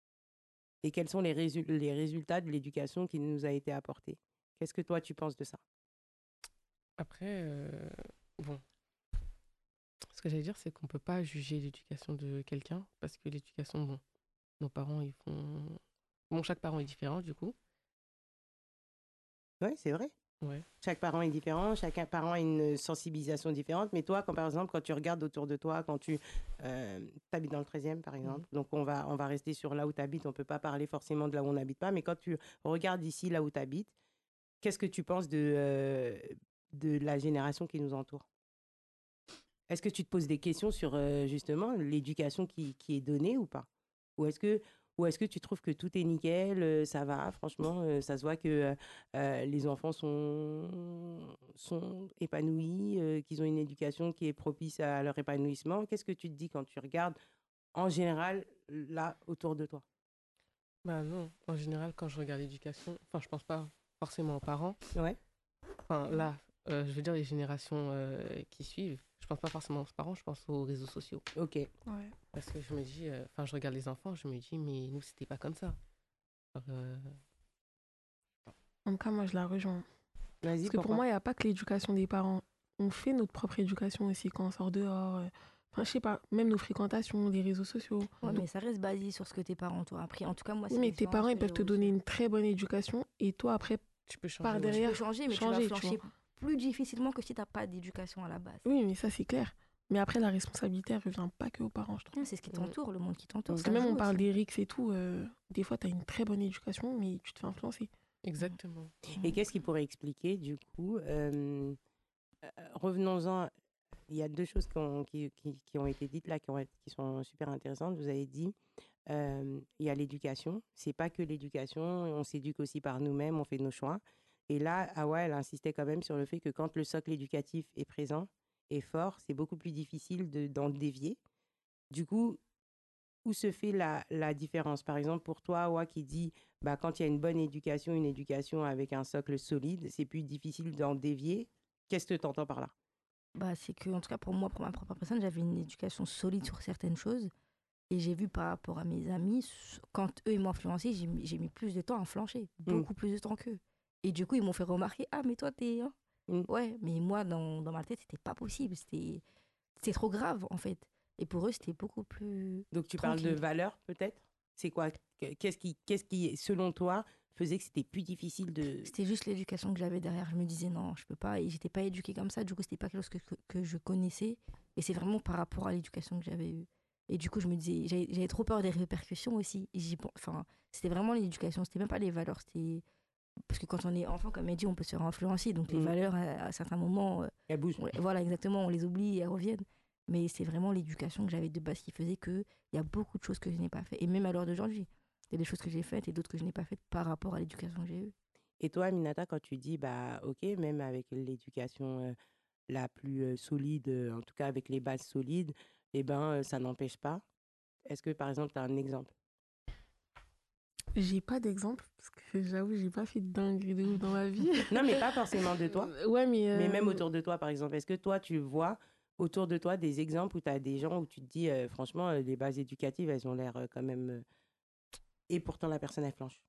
C: Et quels sont les, résul- les résultats de l'éducation qui nous a été apportée. Qu'est-ce que toi, tu penses de ça?
E: Après, euh, bon, ce que j'allais dire, c'est qu'on ne peut pas juger l'éducation de quelqu'un parce que l'éducation, bon, nos parents, ils font. Bon, chaque parent est différent, du coup.
C: Oui, c'est vrai.
E: Ouais.
C: Chaque parent est différent, chaque parent a une sensibilisation différente. Mais toi, quand, par exemple, quand tu regardes autour de toi, quand tu euh, habites dans le treizième, par exemple, donc on va, on va rester sur là où tu habites, on ne peut pas parler forcément de là où on n'habite pas, mais quand tu regardes ici, là où tu habites, qu'est-ce que tu penses de, euh, de la génération qui nous entoure? Est-ce que tu te poses des questions sur euh, justement l'éducation qui, qui est donnée ou pas? Ou est-ce que, ou est-ce que tu trouves que tout est nickel, euh, ça va, franchement, euh, ça se voit que euh, euh, les enfants sont, sont épanouis, euh, qu'ils ont une éducation qui est propice à leur épanouissement? Qu'est-ce que tu te dis quand tu regardes en général là autour de toi?
E: Bah non, en général, quand je regarde l'éducation, enfin, je pense pas forcément aux parents.
C: Ouais.
E: Enfin, là, euh, je veux dire les générations euh, qui suivent. Je pense pas forcément aux parents, je pense aux réseaux sociaux.
C: Ok.
F: Ouais.
E: Parce que je me dis, euh, enfin, je regarde les enfants, je me dis, mais nous, c'était pas comme ça. Alors, euh,
F: En tout cas, moi, je la rejoins.
C: Vas-y,
F: Parce que pour
C: pourquoi?
F: moi, il n'y a pas que l'éducation des parents. On fait notre propre éducation aussi quand on sort dehors. euh, Enfin, je sais pas, même nos fréquentations, les réseaux sociaux.
D: Ouais,
F: Donc,
D: mais ça reste basé sur ce que tes parents t'ont appris. En tout cas, moi,
F: oui,
D: c'est
F: mais tes
D: l'expérience
F: parents, ils
D: que
F: peuvent
D: j'ai
F: te
D: reçue.
F: donner une très bonne éducation et toi, après,
E: tu peux changer.
F: par
E: ouais.
D: Tu
F: derrière.
D: peux changer, mais
F: changer,
D: tu vas
F: tu
D: flancher plus difficilement que si t'as pas d'éducation à la base.
F: Oui, mais ça, c'est clair. Mais après, la responsabilité, elle revient pas que aux parents, je trouve.
D: Non, c'est ce qui t'entoure, le monde qui t'entoure.
F: Parce
D: ça
F: que même
D: joue
F: on parle
D: aussi.
F: des rixes et tout, euh, des fois, tu as une très bonne éducation, mais tu te fais influencer.
E: Exactement.
C: Et qu'est-ce qui pourrait expliquer, du coup, euh, euh, revenons-en, il y a deux choses qui ont, qui, qui- qui ont été dites là, qui, ont, été- qui sont super intéressantes. Vous avez dit, euh, il y a l'éducation. C'est pas que l'éducation, on s'éduque aussi par nous-mêmes, on fait nos choix. Et là, Awa, elle insistait quand même sur le fait que quand le socle éducatif est présent et fort, c'est beaucoup plus difficile de, d'en dévier. Du coup, où se fait la, la différence? Par exemple, pour toi, Awa, qui dit, bah, quand il y a une bonne éducation, une éducation avec un socle solide, c'est plus difficile d'en dévier. Qu'est-ce que tu entends par là?
D: Bah, c'est que, en tout cas, pour moi, pour ma propre personne, j'avais une éducation solide sur certaines choses. Et j'ai vu par rapport à mes amis, s- quand eux, ils m'ont influencé, j'ai mis, j'ai mis plus de temps à flancher.
C: Mm.
D: Beaucoup plus de temps qu'eux. Et du coup, ils m'ont fait remarquer, ah, mais toi, t'es... hein.
C: Mm.
D: Ouais, mais moi, dans, dans ma tête, c'était pas possible. C'était, c'était trop grave, en fait. Et pour eux, c'était beaucoup plus
C: Donc, tu parles de
D: tranquille.
C: valeurs, peut-être? C'est quoi? Que- Qu'est-ce qui, qu'est-ce qui, selon toi, faisait que c'était plus difficile de...
D: C'était juste l'éducation que j'avais derrière. Je me disais, non, je peux pas. Et j'étais pas éduquée comme ça. Du coup, c'était pas quelque chose que, que, que je connaissais. Et c'est vraiment par rapport à l'éducation que j'avais eue. Et du coup, je me disais, j'avais, j'avais trop peur des répercussions aussi. Et j'y pen- enfin, c'était vraiment l'éducation. C'était même pas les valeurs. C'était... Parce que quand on est enfant, comme elle dit, on peut se faire influencer. Donc, les
C: Mm.
D: valeurs, à, à certains moments, euh,
C: Elle bouge.
D: on- voilà, exactement, on les oublie et elles reviennent. Mais c'est vraiment l'éducation que j'avais de base qui faisait qu'il y a beaucoup de choses que je n'ai pas fait. Et même à l'heure d'aujourd'hui, il y a des choses que j'ai faites et d'autres que je n'ai pas faites par rapport à l'éducation que j'ai eue.
C: Et toi, Aminata, quand tu dis, bah, OK, même avec l'éducation euh, la plus euh, solide, euh, en tout cas avec les bases solides, eh ben, euh, ça n'empêche pas. Est-ce que, par exemple, tu as un exemple?
F: J'ai pas d'exemple, parce que j'avoue, j'ai pas fait de dinguerie de ouf dans ma vie.
C: Non, mais pas forcément de toi,
F: Euh, Ouais, mais.
C: mais même
F: euh,
C: autour de toi, par exemple. Est-ce que toi, tu vois autour de toi des exemples où tu as des gens où tu te dis, euh, franchement, euh, les bases éducatives, elles ont l'air euh, quand même... euh, Et pourtant, la personne, elle flanche.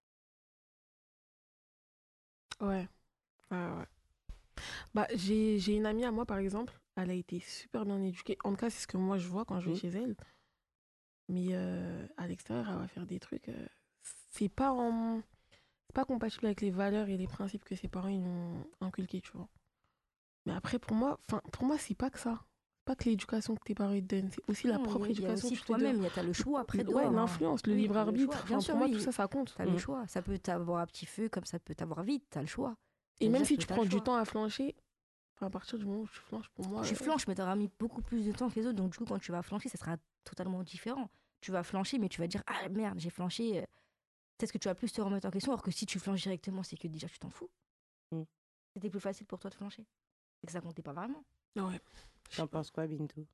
F: Ouais, ouais, ouais. Bah, j'ai, j'ai une amie à moi, par exemple, elle a été super bien éduquée. En tout cas, c'est ce que moi je vois quand je vais
C: Mhm.
F: chez elle. Mais euh, à l'extérieur, elle va faire des trucs. euh, c'est pas en... c'est pas compatible avec les valeurs et les principes que ses parents ils ont inculqués, tu vois. Mais après, pour moi, enfin, pour moi, c'est pas que ça. C'est pas que l'éducation que tes parents ils te donnent, c'est aussi la
D: Non, il y
F: propre
D: a- il y a
F: éducation que
D: aussi
F: tu te donnes.
D: toi-même, il y a t'as le choix après
F: Ouais,
D: dehors. hein.
F: l'influence, le
D: Oui,
F: libre
D: t'as le
F: arbitre.
D: choix. Bien
F: Enfin,
D: sûr,
F: pour moi,
D: oui,
F: tout ça, ça compte.
D: t'as
C: Mm.
D: le choix. Ça peut t'avoir à petit feu, comme ça peut t'avoir vite, t'as le choix.
F: Et même
D: C'est-à-dire
F: si
D: que
F: tu
D: t'as
F: prends
D: le
F: du
D: choix.
F: temps à flancher, enfin, à partir du moment où tu flanches, pour moi.
D: Tu
F: euh,
D: flanches, mais t'auras mis beaucoup plus de temps que les autres. Donc, du coup, quand tu vas flancher, ça sera totalement différent. Tu vas flancher, mais tu vas dire, ah merde, j'ai flanché. euh, Peut-être que tu vas plus te remettre en question. Alors que si tu flanches directement, c'est que déjà, tu t'en fous.
C: Mm.
D: C'était plus facile pour toi de flancher. Et que ça comptait pas vraiment.
F: Ouais.
C: T'en penses quoi, Bintou?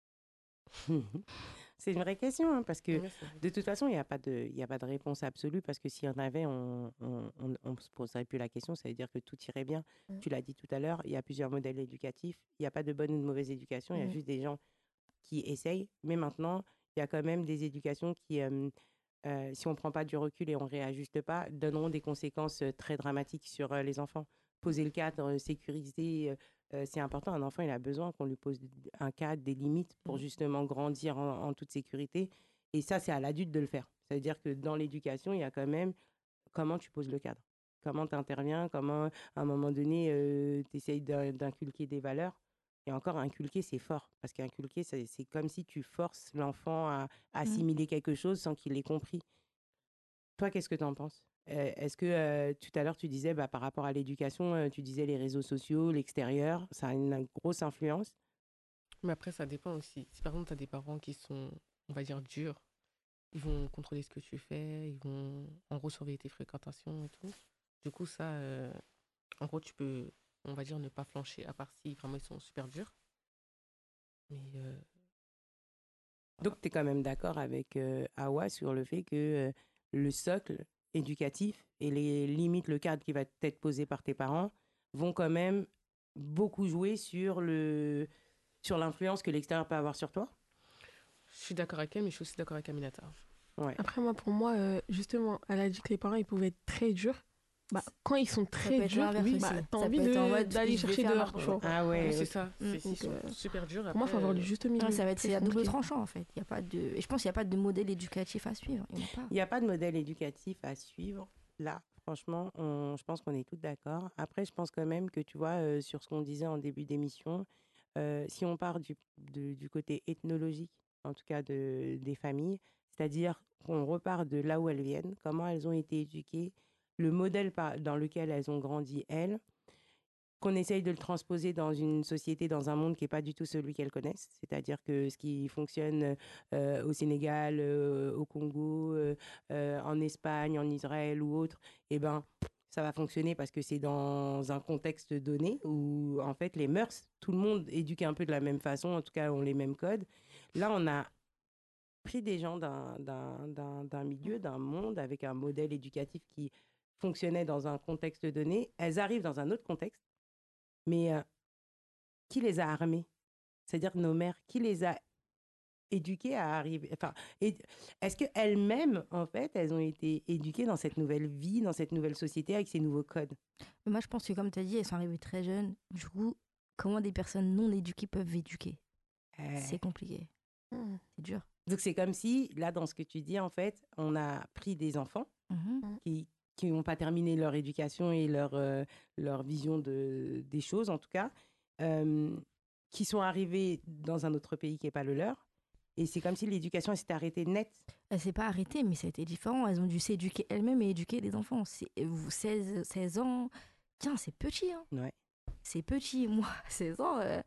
C: C'est une vraie question, hein, parce que
E: Ouais, c'est vrai.
C: de toute façon, il n'y a pas de, il y a pas de réponse absolue, parce que s'il y en avait, on on, on, on se poserait plus la question, ça veut dire que tout irait bien.
D: Mm.
C: Tu l'as dit tout à l'heure, il y a plusieurs modèles éducatifs, il n'y a pas de bonne ou de mauvaise éducation, il y a
D: Mm.
C: juste des gens qui essayent, mais maintenant, il y a quand même des éducations qui, euh, euh, si on ne prend pas du recul et on ne réajuste pas, donneront des conséquences euh, très dramatiques sur euh, les enfants. Poser le cadre, euh, sécuriser, euh, euh, c'est important. Un enfant, il a besoin qu'on lui pose un cadre, des limites pour
D: Mm.
C: justement grandir en, en toute sécurité. Et ça, c'est à l'adulte de le faire. Ça veut dire que dans l'éducation, il y a quand même comment tu poses le cadre. Comment tu interviens, comment, à un moment donné, tu essayes d'inculquer des valeurs. Et encore, inculquer, c'est fort. Parce qu'inculquer, c'est c'est comme si tu forces l'enfant à assimiler quelque chose sans qu'il l'ait compris. Toi, qu'est-ce que tu en penses? Euh, Est-ce que euh, tout à l'heure, tu disais, bah, par rapport à l'éducation, euh, tu disais les réseaux sociaux, l'extérieur, ça a une, une grosse influence.
E: Mais après, ça dépend aussi. Si par exemple, tu as des parents qui sont, on va dire, durs, ils vont contrôler ce que tu fais, ils vont en gros surveiller tes fréquentations et tout. Du coup, ça, euh, en gros, tu peux, on va dire, ne pas flancher, à part si vraiment ils sont super durs. Mais euh,
C: Donc, tu es quand même d'accord avec euh, Awa sur le fait que euh, le socle éducatif et les limites, le cadre qui va être posé par tes parents vont quand même beaucoup jouer sur le sur l'influence que l'extérieur peut avoir sur toi.
E: je suis d'accord avec elle, mais je suis aussi d'accord avec Aminata.
C: Ouais.
F: Après, moi, pour moi, euh, justement, elle a dit que les parents, ils pouvaient être très durs. Bah, quand ils sont
D: Ça
F: très
D: peut être
F: durs,
D: l'inverse
F: oui,
D: aussi.
F: bah, t'as
D: Ça
F: envie
D: peut être en
F: de-
D: mode,
F: d'aller
D: je vais
F: chercher
D: faire
F: dehors,
D: n'importe
F: tu vois.
D: quoi.
C: Ah ouais.
E: Oui, c'est
C: ok.
E: ça.
D: Mm.
E: C'est- S'ils
F: Donc,
E: sont
F: euh,
E: super durs.
F: pour moi, il faut
E: après,
F: avoir le
E: euh,
F: juste milieu.
D: Ouais, ça va être,
F: C'est
D: c'est à double
F: compliqué.
D: tranchant en fait. Il y a pas de, et je pense qu'il n'y a pas de modèle éducatif à suivre. Il n'y en a pas.
C: Il n'y a pas de modèle éducatif à suivre. Là, franchement, on- je pense qu'on est tous d'accord. Après, je pense quand même que, tu vois, euh, sur ce qu'on disait en début d'émission, euh, si on part du, de- du côté ethnologique, en tout cas de, des familles, c'est-à-dire qu'on repart de là où elles viennent, comment elles ont été éduquées, le modèle par- dans lequel elles ont grandi, elles, qu'on essaye de le transposer dans une société, dans un monde qui n'est pas du tout celui qu'elles connaissent. C'est-à-dire que ce qui fonctionne euh, au Sénégal, euh, au Congo, euh, euh, en Espagne, en Israël ou autre, eh ben, ça va fonctionner parce que c'est dans un contexte donné où, en fait, les mœurs, tout le monde éduque un peu de la même façon, en tout cas, ont les mêmes codes. Là, on a pris des gens d'un, d'un, d'un, d'un milieu, d'un monde, avec un modèle éducatif qui fonctionnait dans un contexte donné. Elles arrivent dans un autre contexte, mais euh, qui les a armées? C'est-à-dire nos mères, qui les a éduquées à arriver? Enfin, et- est-ce qu'elles-mêmes, en fait, elles ont été éduquées dans cette nouvelle vie, dans cette nouvelle société, avec ces nouveaux codes?
D: Mais moi, je pense que comme tu as dit, elles sont arrivées très jeunes. Du coup, comment des personnes non éduquées peuvent éduquer?
C: Euh,
D: C'est compliqué.
F: Hmm.
D: C'est dur.
C: Donc, c'est comme si, là, dans ce que tu dis, en fait, on a pris des enfants
D: Mhm.
C: qui qui n'ont pas terminé leur éducation et leur, euh, leur vision de, des choses, en tout cas, euh, qui sont arrivés dans un autre pays qui n'est pas le leur. Et c'est comme si l'éducation elle s'était arrêtée net.
D: Elle s'est pas arrêtée, mais ça a été différent. Elles ont dû s'éduquer elles-mêmes et éduquer des enfants. C'est, vous, seize, seize ans, tiens, c'est petit, hein.
C: Ouais.
D: C'est petit. Moi, seize ans, euh,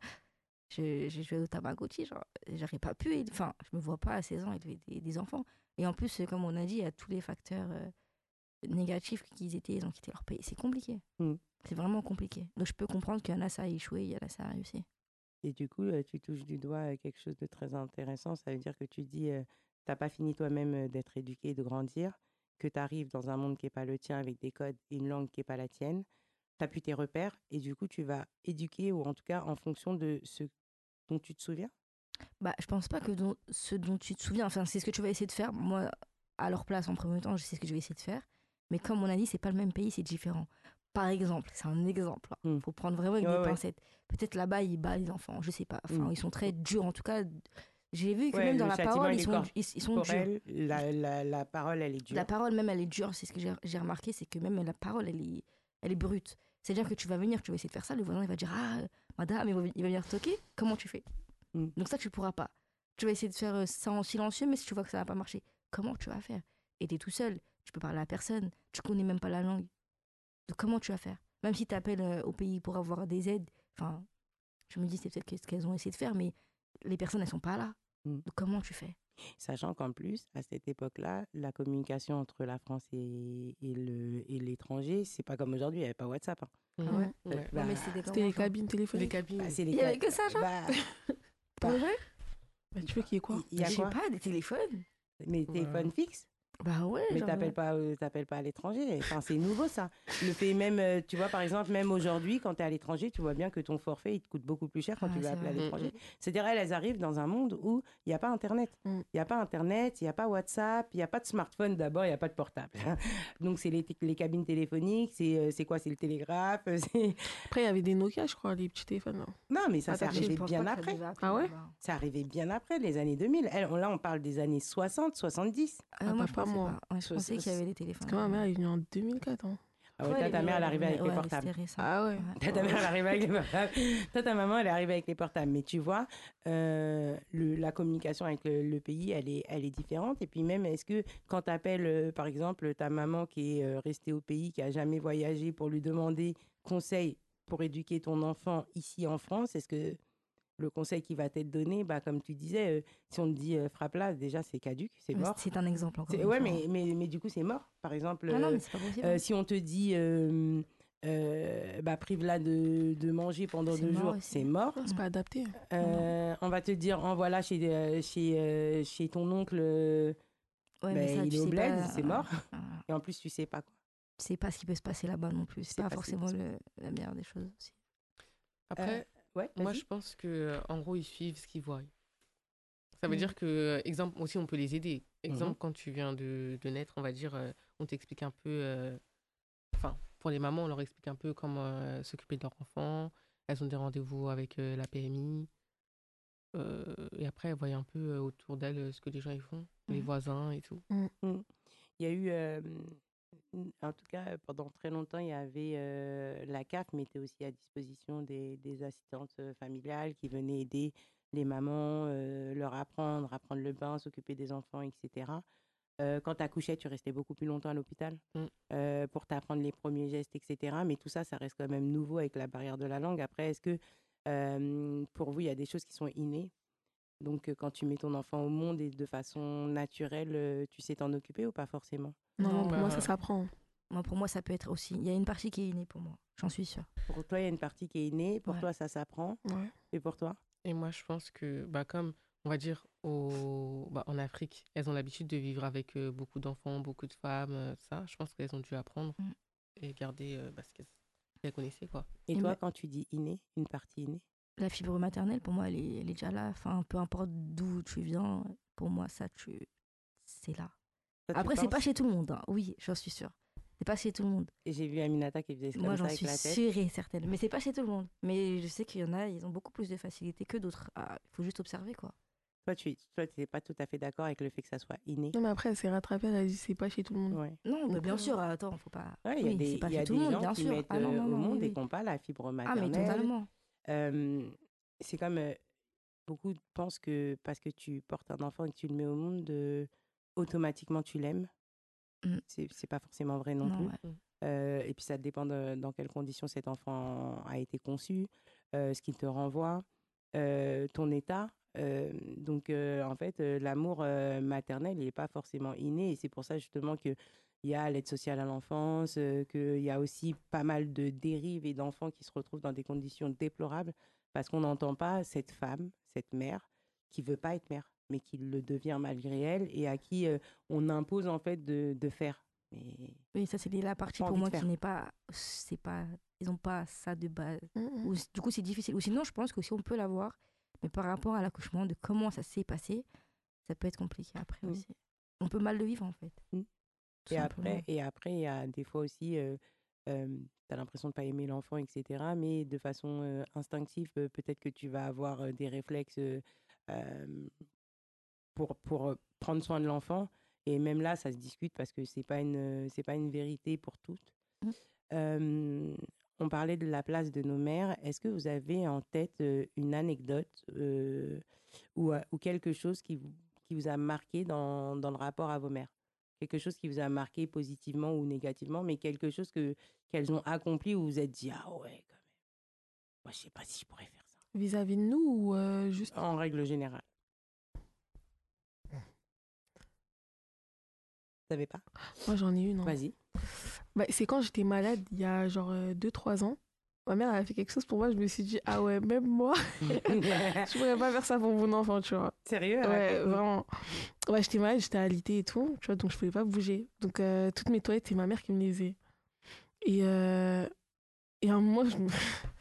D: je, j'ai joué au Tamagotchi. Genre, j'aurais pas pu. éle- Enfin, je me vois pas à seize ans élever des, des enfants. Et en plus, euh, comme on a dit, il y a tous les facteurs euh, négatifs qu'ils étaient. Ils ont quitté leur pays. C'est compliqué.
C: Mm.
D: C'est vraiment compliqué. Donc, je peux comprendre qu'il y en a, ça a échoué, il y en a, ça a réussi.
C: Et du coup, euh, tu touches du doigt euh, quelque chose de très intéressant. Ça veut dire que tu dis, euh, t'as pas fini toi-même euh, d'être éduqué, de grandir, que tu arrives dans un monde qui n'est pas le tien, avec des codes et une langue qui n'est pas la tienne. Tu as pu tes repères et du coup, tu vas éduquer, ou en tout cas en fonction de ce dont tu te souviens.
D: Bah, je pense pas que dont- ce dont tu te souviens, enfin, c'est ce que tu vas essayer de faire. Moi, à leur place, en premier temps, je sais ce que je vais essayer de faire. Mais comme on a dit, c'est pas le même pays, c'est différent. Par exemple, c'est un exemple. Il
C: Mm.
D: faut prendre vraiment avec
C: Ouais,
D: des
C: ouais.
D: pincettes. Peut-être là-bas, ils battent les enfants, je sais pas. Enfin,
C: Mm.
D: ils sont très durs. En tout cas, j'ai vu que
C: Ouais,
D: même dans
C: le
D: la
C: châtiment,
D: parole,
C: il
D: ils
C: est
D: sont,
C: corps-
D: ils, ils sont
C: Pour
D: durs.
C: elle, la, la, la parole, elle est dure.
D: La parole, même, elle est dure. C'est ce que j'ai j'ai remarqué, c'est que même la parole, elle est, elle est brute. C'est-à-dire que tu vas venir, tu vas essayer de faire ça, le voisin, il va dire Ah, euh, madame, il va, il va venir toquer. Comment tu fais?
C: Mm.
D: Donc, ça, tu pourras pas. Tu vas essayer de faire euh, ça en silencieux, mais si tu vois que ça va pas marcher, comment tu vas faire? Et tu es tout seul, tu peux parler à personne, tu connais même pas la langue. Donc, comment tu vas faire? Même si tu appelles euh, au pays pour avoir des aides, enfin, je me dis, c'est peut-être que- ce qu'elles ont essayé de faire, mais les personnes, elles sont pas là.
C: Mm.
D: Donc, comment tu fais?
C: Sachant qu'en plus, à cette époque-là, la communication entre la France et, et le, et l'étranger, c'est pas comme aujourd'hui, il n'y avait pas WhatsApp. hein.
E: Mhm.
F: Ah ouais
C: Euh,
E: Ouais.
C: bah,
D: Non, mais c'était des
F: C'était les
D: grands gens.
F: cabines
E: Les
F: téléphoniques.
E: cabines.
C: bah, c'est les
D: Il y avait
C: ca-
D: que ça, genre
C: bah,
D: Pour
C: bah,
D: le vrai?
F: Bah, tu veux qu'il y ait quoi
C: il y a
D: Je sais
C: quoi?
D: pas, des téléphones.
C: Mais téléphone fixe?
D: Bah ouais,
C: Mais
D: genre,
C: t'appelles pas, euh, t'appelles pas à l'étranger. Enfin, c'est nouveau ça. Le fait même, euh, tu vois, par exemple, même aujourd'hui, quand tu es à l'étranger, tu vois bien que ton forfait, il te coûte beaucoup plus cher quand
D: Ah,
C: tu veux
D: c'est
C: appeler à
D: vrai.
C: l'étranger.
E: Mhm.
C: C'est-à-dire, elles, elles arrivent dans un monde où il n'y a pas Internet. Il
F: Mm.
C: n'y a pas Internet, il n'y a pas WhatsApp, il n'y a pas de smartphone d'abord, il n'y a pas de portable. Donc, c'est les, les cabines téléphoniques, c'est euh, c'est quoi? C'est le télégraphe. euh, c'est-
F: Après, il y avait des Nokia, je crois, les petits téléphones. non
C: Non, mais ça, c'est
F: Attaché.
C: arrivé
D: Je pense
C: bien
D: pas que ça
C: après.
D: devait appeler
F: Ah ouais
D: là-bas.
C: C'est arrivé bien après, les années deux mille. Elles, on- là, on parle des années soixante, soixante-dix.
D: Ah,
F: Ah,
D: moi,
F: bah,
D: je
F: pas
D: pensais
F: moi.
D: pas. Ouais, je
C: Ça,
D: pensais
C: ça,
D: qu'il y avait des téléphones.
F: Parce que ma mère, elle est venue en deux mille quatre. Hein.
C: Ah ouais,
D: Ouais,
C: toi,
D: les-
C: ta mère, elle
D: ouais,
C: arrivait avec
D: ouais,
C: les portables.
D: c'était récent.
F: Ah ouais.
C: Ta, ta mère, elle arrive avec les portables. Toi, ta maman, elle est arrivée avec les portables. Mais tu vois, euh, le- la communication avec le, le pays, elle est, elle est différente. Et puis même, est-ce que quand tu appelles, par exemple, ta maman qui est euh, restée au pays, qui a jamais voyagé, pour lui demander conseil pour éduquer ton enfant ici en France, est-ce que le conseil qui va t'être donné, bah, comme tu disais, euh, si on te dit euh, frappe là, déjà, c'est caduque, c'est
D: Mais
C: mort.
D: C'est un exemple encore.
C: C'est-
D: une
C: ouais,
D: fois.
C: mais, mais, mais du coup, c'est mort. Par exemple,
D: Ah non,
C: euh,
D: mais c'est pas possible.
C: euh, si on te dit euh, euh, bah, prive-la de, de manger pendant
D: C'est
C: deux
D: mort
C: jours,
D: aussi.
C: c'est mort.
F: Non, c'est pas adapté.
C: Euh, on va te dire envoie-la chez, euh, chez, euh, chez ton oncle, euh,
D: Ouais,
C: ben,
D: mais ça,
C: il
D: tu
C: est au
D: sais
C: bled,
D: pas,
C: c'est
D: euh,
C: mort.
D: euh,
C: Et en plus, tu sais pas quoi.
D: tu sais pas ce qui peut se passer là-bas non plus.
C: Tu
D: C'est
C: sais
D: pas
C: pas ce qui
D: forcément
C: peut se
D: le- la meilleure des choses aussi.
E: Après,
C: Ouais,
E: moi,
C: vas-y.
E: je pense que euh, en gros, ils suivent ce qu'ils voient. Ça veut
D: Mm.
E: dire que, euh, exemple, aussi, on peut les aider. Exemple,
C: Mhm.
E: quand tu viens de, de naître, on va dire, euh, on t'explique un peu. euh, Enfin, pour les mamans, on leur explique un peu comment euh, s'occuper de leur enfant. Elles ont des rendez-vous avec euh, la P M I. euh, et après, elles voient un peu euh, autour d'elles euh, ce que les gens ils font, les
D: Mhm.
E: voisins et tout.
C: Il y a eu, euh, en tout cas, pendant très longtemps, il y avait euh, la C A F mettait aussi à disposition des, des assistantes euh, familiales qui venaient aider les mamans, euh, leur apprendre, apprendre le bain, s'occuper des enfants, et cetera. Euh, quand tu accouchais, tu restais beaucoup plus longtemps à l'hôpital
E: Mm.
C: euh, pour t'apprendre les premiers gestes, et cetera. Mais tout ça, ça reste quand même nouveau avec la barrière de la langue. Après, est-ce que euh, pour vous, il y a des choses qui sont innées? Donc, euh, quand tu mets ton enfant au monde et de façon naturelle, euh, tu sais t'en occuper ou pas forcément?
F: Non,
D: Non,
F: pour moi,
E: bah,
F: ça s'apprend.
D: Moi, pour moi, ça peut être aussi. Il y a une partie qui est innée pour moi, j'en suis sûre.
C: Pour toi, il y a une partie qui est innée. Pour
D: Ouais.
C: toi, ça s'apprend.
F: Ouais.
C: Et pour toi?
E: Et moi, je pense que, bah, comme on va dire au, bah, en Afrique, elles ont l'habitude de vivre avec euh, beaucoup d'enfants, beaucoup de femmes, euh, ça. Je pense qu'elles ont dû apprendre
D: Mm.
E: et garder euh, bah, ce qu'elles qu'elles connaissaient, quoi.
C: Et
D: Et
C: toi,
D: ben-
C: quand tu dis inné, une partie innée?
D: La fibre maternelle, pour moi, elle est, elle est déjà là. Enfin, peu importe d'où tu viens, pour moi, ça, tu... c'est là.
C: Ça, tu
D: Après, c'est pas
C: penses?
D: chez tout le monde. hein. Oui, j'en suis sûre. C'est pas chez tout le monde.
C: Et j'ai vu Aminata qui faisait
D: Moi,
C: comme ça
D: j'en
C: avec
D: suis
C: la tête.
D: sûre et certaine. Mais c'est pas chez tout le monde. Mais je sais qu'il y en a, ils ont beaucoup plus de facilité que d'autres. Il faut juste observer, quoi.
C: Toi, tu n'es pas tout à fait d'accord avec le fait que ça soit inné.
F: Non, mais après, elle s'est rattrapée, elle a dit c'est pas chez tout le monde.
C: Ouais.
D: Non, bah,
F: Donc,
D: bien
F: euh,
D: sûr. Attends, faut pas.
C: Ouais, il y a
D: oui,
C: des,
D: c'est pas
C: il y a
D: chez tout
C: des
D: le monde,
C: gens
D: bien
C: qui
D: sûr.
C: mettent
D: Ah non,
C: euh,
D: non,
C: au
D: non,
C: monde
D: oui,
C: et
D: oui.
C: qui n'ont pas la fibre
D: Ah, mais
C: maternelle.
D: totalement.
C: Euh, c'est comme euh, beaucoup pensent que parce que tu portes un enfant et que tu le mets au monde, euh, automatiquement tu l'aimes.
D: Mm.
C: C'est c'est pas forcément vrai non,
D: Non,
C: plus.
D: ouais.
C: Euh, et puis ça dépend de dans quelles conditions cet enfant a été conçu, euh, ce qu'il te renvoie, euh, ton état. Euh, donc euh, en fait, euh, l'amour euh, maternel, il n'est pas forcément inné. Et c'est pour ça justement qu'il y a l'aide sociale à l'enfance, euh, qu'il y a aussi pas mal de dérives et d'enfants qui se retrouvent dans des conditions déplorables parce qu'on n'entend pas cette femme, cette mère, qui veut pas être mère, mais qui le devient malgré elle et à qui euh, on impose en fait de, de faire. Mais
D: Oui, ça, c'est la partie
C: pas
D: pour
C: envie de
D: moi qui
C: faire.
D: n'est pas. C'est pas. Ils n'ont pas ça de base.
F: Mm, mm.
D: Ou, du coup, c'est difficile. Ou sinon, je pense que si on peut l'avoir, mais par rapport à l'accouchement, de comment ça s'est passé, ça peut être compliqué après
C: Mm.
D: aussi. On peut mal le vivre, en fait.
C: Mm.
D: Tout
C: Et
D: simplement.
C: après, et après, il y a des fois aussi, euh, euh, tu as l'impression de pas aimer l'enfant, et cetera. Mais de façon euh, instinctive, euh, peut-être que tu vas avoir euh, des réflexes euh, euh, pour, pour euh, prendre soin de l'enfant. Et même là, ça se discute parce que c'est pas une, euh, c'est pas une vérité pour toutes.
D: Mm.
C: Euh, on parlait de la place de nos mères. Est-ce que vous avez en tête euh, une anecdote euh, ou, euh, ou quelque chose qui vous, qui vous a marqué dans, dans le rapport à vos mères? Quelque chose qui vous a marqué positivement ou négativement, mais quelque chose que, qu'elles ont accompli où vous vous êtes dit, ah ouais, quand même, moi je sais pas si je pourrais faire ça.
F: Vis-à-vis de nous ou euh, juste.
C: En règle générale. Vous savez pas?
F: Moi, j'en ai une. hein.
C: Vas-y.
F: Bah, c'est quand j'étais malade, il y a genre deux trois ans. Ma mère elle a fait quelque chose pour moi, je me suis dit, ah ouais, même moi, je pourrais pas faire ça pour mon enfant, tu vois.
C: Sérieux?
F: Ouais,
C: raconte-nous.
F: vraiment. Ouais, j'étais malade, j'étais alitée et tout, tu vois, donc je pouvais pas bouger. Donc, euh, toutes mes toilettes, c'est ma mère qui me les faisait. Et, euh, et à un moment, je me.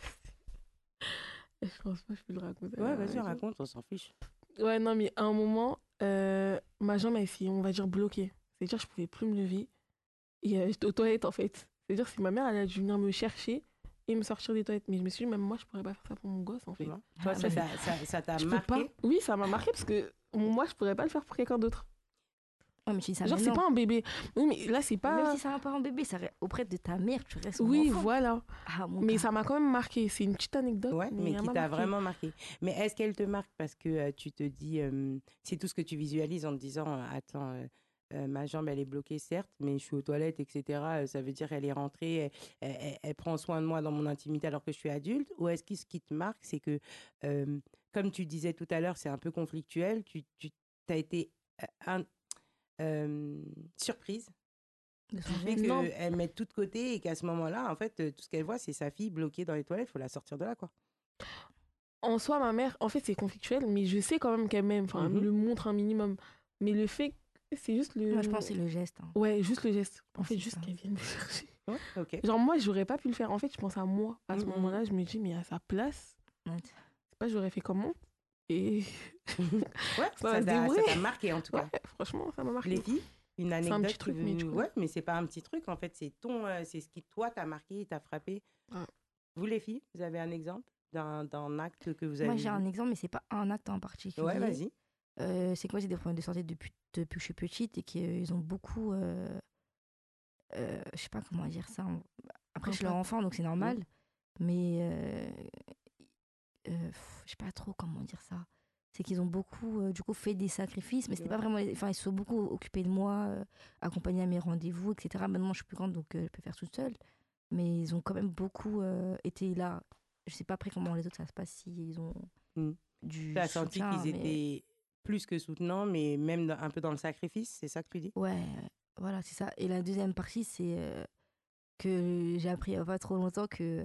F: Je pense pas que je peux le raconter.
C: Ouais,
F: à la
C: vas-y,
F: radio.
C: raconte, on s'en fiche.
F: Ouais, non, mais à un moment, euh, ma jambe, elle s'est, on va dire, bloquée. C'est-à-dire, je pouvais plus me lever. Et euh, j'étais aux toilettes, en fait. C'est-à-dire, si ma mère, elle a dû venir me chercher et me sortir des toilettes. Mais je me suis dit, même moi, je pourrais pas faire ça pour mon gosse, en
C: Tu
F: fait.
C: vois? Toi,
D: Ah,
C: ça
D: mais-
C: t'a ça, ça t'a
F: Je peux
C: marqué?
F: pas. Oui, ça m'a marqué parce que moi, je pourrais pas le faire pour quelqu'un d'autre.
D: Ouais, mais tu dis ça
F: Genre, c'est
D: maintenant.
F: pas un bébé. Oui, mais là, c'est
D: Même
F: pas.
D: si c'est un parent bébé, ça reste auprès de ta mère, tu restes son
F: Oui,
D: enfant.
F: voilà.
D: Ah, mon
F: Mais
D: gars.
F: ça m'a quand même marqué. C'est une petite anecdote.
C: Ouais, mais,
F: elle
C: qui
F: m'a
C: t'a
F: marqué.
C: vraiment marqué. Mais est-ce qu'elle te marque parce que euh, tu te dis, euh, c'est tout ce que tu visualises en te disant, euh, attends, euh, euh, ma jambe, elle est bloquée, certes, mais je suis aux toilettes, et cetera. euh, Ça veut dire qu'elle est rentrée, elle, elle- elle- elle prend soin de moi dans mon intimité alors que je suis adulte. Ou est-ce que ce qui te marque, c'est que, euh, comme tu disais tout à l'heure, c'est un peu conflictuel, tu, tu as été euh, un- euh, surprise
D: De son
C: du fait
D: geste.
F: Non.
C: qu'elle mette tout de côté et qu'à ce moment-là, en fait, euh, tout ce qu'elle voit, c'est sa fille bloquée dans les toilettes, il faut la sortir de là, quoi.
F: En soi, ma mère, en fait, c'est conflictuel, mais je sais quand même qu'elle m'aime. Enfin, elle me
C: Mhm.
F: le montre un minimum. Mais le fait, c'est juste le.
D: Moi, je pense que c'est le geste. hein.
F: Ouais, juste le geste. En
D: pense
F: fait,
D: que
F: juste
D: c'est ça.
F: qu'elle vienne me chercher.
C: Ouais, ok.
F: Genre, moi, j'aurais pas pu le faire. En fait, je pense à moi. À ce
C: Mhm.
F: moment-là, je me dis, mais à sa place,
D: Ouais.
F: je sais pas, j'aurais fait comment. Et
C: Ouais,
F: Ça va
C: ça
F: se
C: t'a ça
F: débrouiller.
C: t'a marqué en tout cas.
F: ouais, franchement, ça m'a marqué.
C: Les filles, une
F: un
C: anecdote
F: petit
C: qui
F: truc, mais
C: vous-
F: du coup-
C: Ouais, mais c'est pas un petit truc en fait, c'est ton, euh, c'est ce qui toi t'a marqué, t'a frappé.
F: Ouais.
C: Vous les filles, vous avez un exemple d'un d'un acte que vous avez
D: Moi, j'ai
C: vu?
D: un exemple, mais c'est pas un acte en particulier.
C: Ouais, vas-y.
D: Euh, c'est que moi, j'ai des problèmes de santé depuis, depuis que je suis petite et qu'ils ont beaucoup. Euh, euh, je sais pas comment dire ça. on- Après, je suis leur
F: Impact.
D: enfant, donc c'est normal. Mais. Euh, euh, pff, je sais pas trop comment dire ça. c'est qu'ils ont beaucoup, euh, du coup, fait des sacrifices, mais
C: C'est
D: c'était pas
C: vrai.
D: vraiment. Enfin, ils se sont beaucoup occupés de moi, euh, accompagnés à mes rendez-vous, et cetera. Maintenant, je suis plus grande, donc euh, je peux faire toute seule. Mais ils ont quand même beaucoup euh, été là. Je sais pas après comment les autres, ça se passe, s'ils ont
C: Mm.
D: du
C: Tu as senti
D: soutien,
C: qu'ils
D: mais
C: étaient plus que soutenants, mais même dans- un peu dans le sacrifice, c'est ça que tu dis?
D: ouais, voilà, c'est ça. Et la deuxième partie, c'est euh, que j'ai appris il y a pas trop longtemps que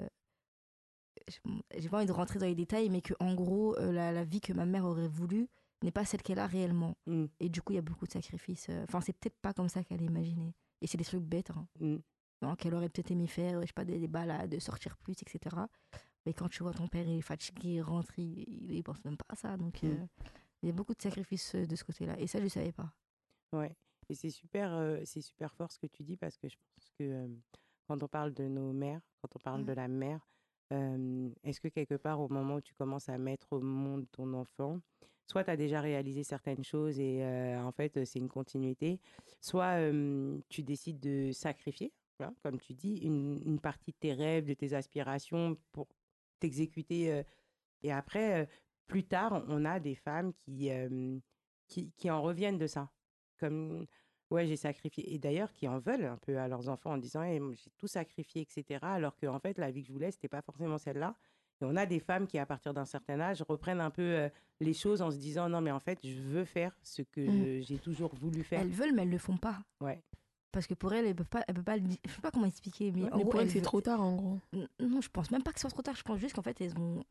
D: je- j'ai pas envie de rentrer dans les détails, mais que en gros, euh, la, la vie que ma mère aurait voulu n'est pas celle qu'elle a réellement.
C: Mm.
D: Et du coup, il y a beaucoup de sacrifices. euh, Enfin, c'est peut-être pas comme ça qu'elle imaginait. Et c'est des trucs bêtes, hein.
C: Mm.
D: Donc, qu'elle aurait peut-être aimé faire, je sais pas, des, des balades, sortir plus, et cetera. Mais quand tu vois ton père, il est fatigué, il rentre, il, il, il pense même pas à ça. Donc,
C: Mm.
D: euh, il y a beaucoup de sacrifices euh, de ce côté-là. Et ça, je savais pas.
C: Ouais. Et c'est super, euh, c'est super fort ce que tu dis parce que je pense que euh, quand on parle de nos mères, quand on parle
D: Mm.
C: de la mère, euh, est-ce que quelque part au moment où tu commences à mettre au monde ton enfant, soit tu as déjà réalisé certaines choses et euh, en fait euh, c'est une continuité, soit euh, tu décides de sacrifier, hein, comme tu dis, une, une partie de tes rêves, de tes aspirations pour t'exécuter. euh, et après, euh, plus tard, on a des femmes qui, euh, qui, qui en reviennent de ça. Comme, ouais, j'ai sacrifié. Et d'ailleurs, qui en veulent un peu à leurs enfants en disant, hey, moi, j'ai tout sacrifié, et cetera. Alors qu'en fait, la vie que je voulais, c'était pas forcément celle-là. Et on a des femmes qui, à partir d'un certain âge, reprennent un peu euh, les choses en se disant, non, mais en fait, je veux faire ce que
D: Mm.
C: j'ai toujours voulu faire.
D: Elles veulent, mais elles le font pas.
C: Ouais.
D: Parce que pour elles, elles peuvent pas, elles peuvent pas le dire. Je sais pas comment expliquer, mais
C: Ouais,
D: en
F: Mais
D: gros,
F: pour elle,
D: elles
F: c'est
D: veulent-
F: trop tard, en gros.
D: N- Non, je pense même pas que ce soit trop tard. Je pense juste qu'en fait, elles ont.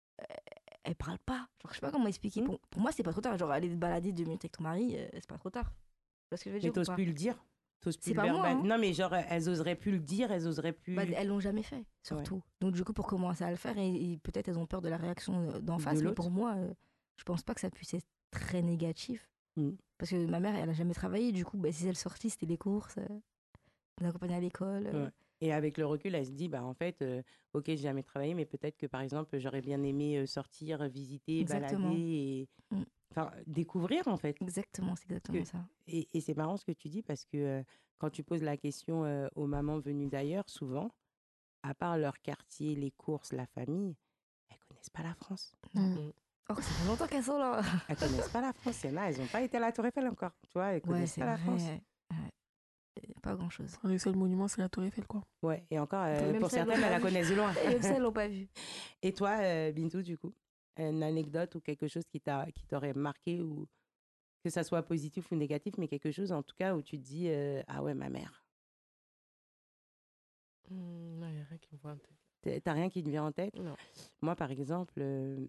D: Elles parlent pas. Genre, je sais pas comment expliquer.
C: Mm.
D: Pour, pour moi, c'est pas trop tard. Genre, aller te balader deux minutes avec ton mari, euh, c'est pas trop tard. Tu vois ce que je veux
C: Mais
D: dire ou
C: t'oses
D: pas?
C: plus le dire. T'oses plus
D: C'est
C: le
D: pas moi,
C: verbal.
D: hein.
C: Non, mais genre, elles oseraient plus le dire, elles oseraient plus
D: Bah, elles l'ont jamais fait, surtout. Donc, du coup, pour commencer à le faire, et, et peut-être elles ont peur de la réaction euh, d'en
C: de
D: face, mais
C: l'autre.
D: pour moi, euh, je pense pas que ça puisse être très négatif.
C: Mm.
D: Parce que ma mère, elle a jamais travaillé. Du coup, bah, si elle sortit, c'était les courses, euh, les accompagner à l'école. euh.
C: Ouais. Et avec le recul, elle se dit, bah, en fait, euh, ok, j'ai jamais travaillé, mais peut-être que, par exemple, j'aurais bien aimé euh, sortir, visiter,
D: Exactement.
C: balader et
D: Mm.
C: enfin, découvrir, en fait.
D: Exactement, c'est exactement
C: Que-
D: ça.
C: Et, et c'est marrant ce que tu dis parce que euh, quand tu poses la question euh, aux mamans venues d'ailleurs, souvent, à part leur quartier, les courses, la famille, elles connaissent pas la France.
D: Non.
E: Mm.
D: Oh, ça fait longtemps qu'elles sont là.
C: Elles connaissent pas la France. Il y en a, elles n'ont pas été à la Tour Eiffel encore. Tu vois, elles
D: Ouais,
C: connaissent
D: c'est
C: pas la France.
D: vrai. Ouais. Pas grand-chose.
F: Enfin, le seul monument, c'est la Tour Eiffel, quoi.
C: Ouais, et encore, euh,
D: Même
C: pour
D: ça, elles l'ont
C: certaines, elles
D: pas
C: la
D: vu.
C: connaissent de loin.
D: Et même ça, elles l'ont pas vu.
C: Et toi, euh, Bintou, du coup, une anecdote ou quelque chose qui t'a, qui t'aurait marqué, ou que ça soit positif ou négatif, mais quelque chose en tout cas où tu te dis, euh, ah ouais, ma mère.
E: Mm, non, il n'y a rien qui me voit en tête.
C: T'as t'as rien qui te vient en tête?
E: Non.
C: Moi, par exemple, euh,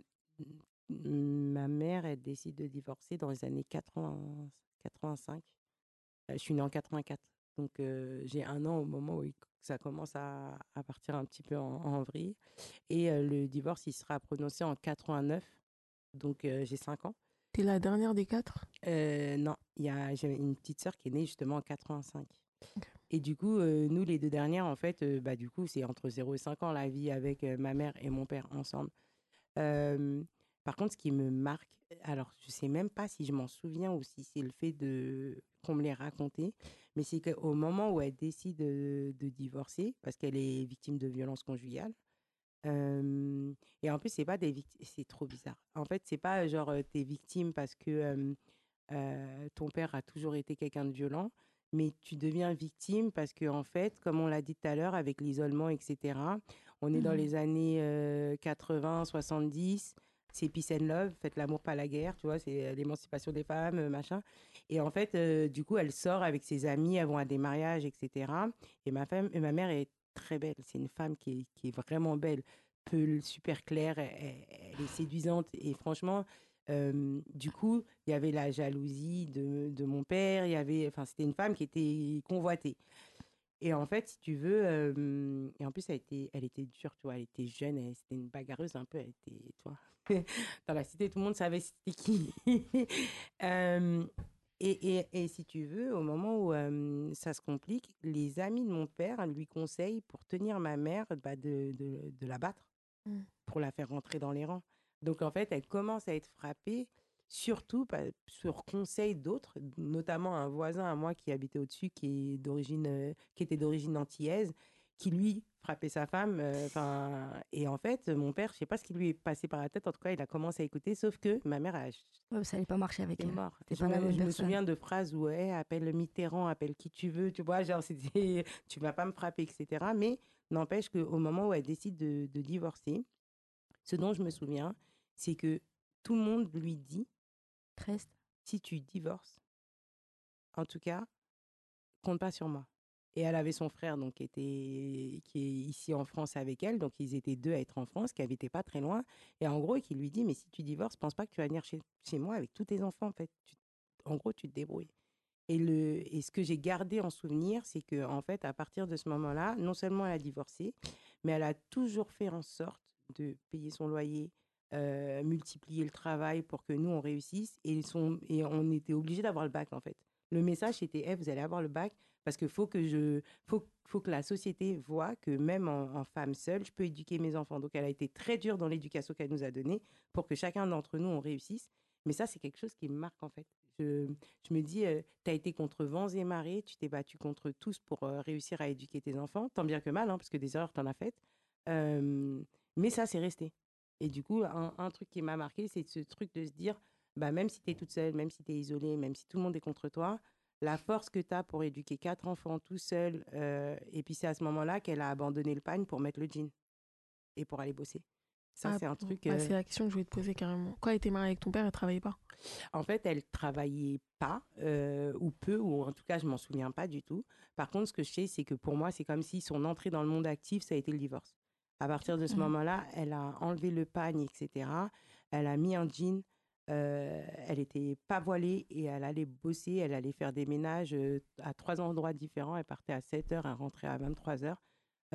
C: m- ma mère, elle décide de divorcer dans les années quatre-vingts, quatre-vingt-cinq. Euh, je suis née en quatre-vingt-quatre. Donc, euh, j'ai un an au moment où il- ça commence à, à partir un petit peu en, en vrille. Et euh, le divorce, il sera prononcé en quatre-vingt-neuf. Donc, euh, j'ai cinq ans.
F: T'es la dernière des quatre?
C: Euh, non, il y a, j'ai une petite sœur qui est née justement en quatre-vingt-cinq.
F: Ok.
C: Et du coup, euh, nous, les deux dernières, en fait, euh, bah, du coup, c'est entre zéro et cinq ans la vie avec euh, ma mère et mon père ensemble. Euh, Par contre, ce qui me marque, alors je sais même pas si je m'en souviens ou si c'est le fait de qu'on me l'ait raconté, mais c'est qu'au moment où elle décide de, de divorcer, parce qu'elle est victime de violences conjugales, euh, et en plus, c'est pas des victimes, c'est trop bizarre. En fait, c'est pas genre euh, t'es victime parce que euh, euh, ton père a toujours été quelqu'un de violent, mais tu deviens victime parce que, en fait, comme on l'a dit tout à l'heure, avec l'isolement, et cetera, on est dans
D: Mhm.
C: les années euh, quatre-vingts, soixante-dix, c'est peace and love, faites l'amour, pas la guerre, tu vois, c'est euh, l'émancipation des femmes, euh, machin. Et en fait, euh, du coup, elle sort avec ses amis, elles vont à des mariages, et cetera. Et ma, femme, et ma mère est très belle, c'est une femme qui est, qui est vraiment belle, peul, super claire, elle, elle- elle est séduisante. Et franchement, euh, du coup, il y avait la jalousie de, de mon père, il y avait, enfin, c'était une femme qui était convoitée. Et en fait, si tu veux, euh, et en plus, elle était, elle était dure, tu vois, elle était jeune, elle- c'était une bagarreuse un peu, elle était, tu vois, dans la cité, tout le monde savait c'était qui. Euh, et, et, et si tu veux, au moment où euh, ça se complique, les amis de mon père lui conseillent pour tenir ma mère bah, de, de, de la battre,
F: Mm.
C: pour la faire rentrer dans les rangs. Donc en fait, elle commence à être frappée, surtout pa- sur conseil d'autres, notamment un voisin à moi qui habitait au-dessus, qui est d'origine, euh, qui était d'origine antillaise, qui lui frappait sa femme. euh, 'fin, et en fait, mon père, je sais pas ce qui lui est passé par la tête. En tout cas, il a commencé à écouter. Sauf que ma mère a
D: Ouais, ça n'allait pas marcher avec
C: c'est
D: elle.
C: mort.
D: T'es
C: Je
D: pas la
C: me,
D: bonne
C: je me
D: personne.
C: souviens de phrases où ouais, appelle Mitterrand, appelle qui tu veux, tu vois, genre c'était tu vas pas me frapper, et cetera. Mais n'empêche qu'au moment où elle décide de, de divorcer, ce dont je me souviens, c'est que tout le monde lui dit
D: Triste.
C: si tu divorces, en tout cas, compte pas sur moi. Et elle avait son frère donc qui était qui est ici en France avec elle, donc ils étaient deux à être en France, qui n'habitaient pas très loin. Et en gros, qui lui dit mais si tu divorces, pense pas que tu vas venir chez, chez moi avec tous tes enfants en fait. Tu- en gros, tu te débrouilles. Et, le, et ce que j'ai gardé en souvenir, c'est que en fait, à partir de ce moment-là, non seulement elle a divorcé, mais elle a toujours fait en sorte de payer son loyer, euh, multiplier le travail pour que nous, on réussisse. Et, son, et on était obligé d'avoir le bac, en fait. Le message, c'était, hey, vous allez avoir le bac parce qu'il faut, que je, faut, faut que la société voit que même en, en femme seule, je peux éduquer mes enfants. Donc, elle a été très dure dans l'éducation qu'elle nous a donnée pour que chacun d'entre nous, on réussisse. Mais ça, c'est quelque chose qui me marque, en fait. Je, je me dis, tu as été contre vents et marées, tu t'es battu contre tous pour euh, réussir à éduquer tes enfants, tant bien que mal, hein, parce que des erreurs, tu en as faites. Euh, mais ça, c'est resté. Et du coup, un, un truc qui m'a marqué, c'est ce truc de se dire, bah, même si tu es toute seule, même si tu es isolée, même si tout le monde est contre toi, la force que tu as pour éduquer quatre enfants tout seul, euh, et puis c'est à ce moment-là qu'elle a abandonné le pagne pour mettre le jean et pour aller bosser. Ça,
F: Ah,
C: c'est un
F: bon.
C: truc...
F: Bah,
C: euh,
F: c'est la question que je voulais te poser carrément. Quand elle était mariée avec ton père, elle travaillait pas.
C: En fait, elle travaillait pas, euh, ou peu, ou en tout cas, je m'en souviens pas du tout. Par contre, ce que je sais, c'est que pour moi, c'est comme si son entrée dans le monde actif, ça a été le divorce. À partir de ce
D: Mhm.
C: moment-là, elle a enlevé le pagne, et cetera. Elle a mis un jean. euh, elle était pas voilée et elle allait bosser. Elle allait faire des ménages euh, à trois endroits différents. Elle partait à sept heures, elle rentrait à vingt-trois heures.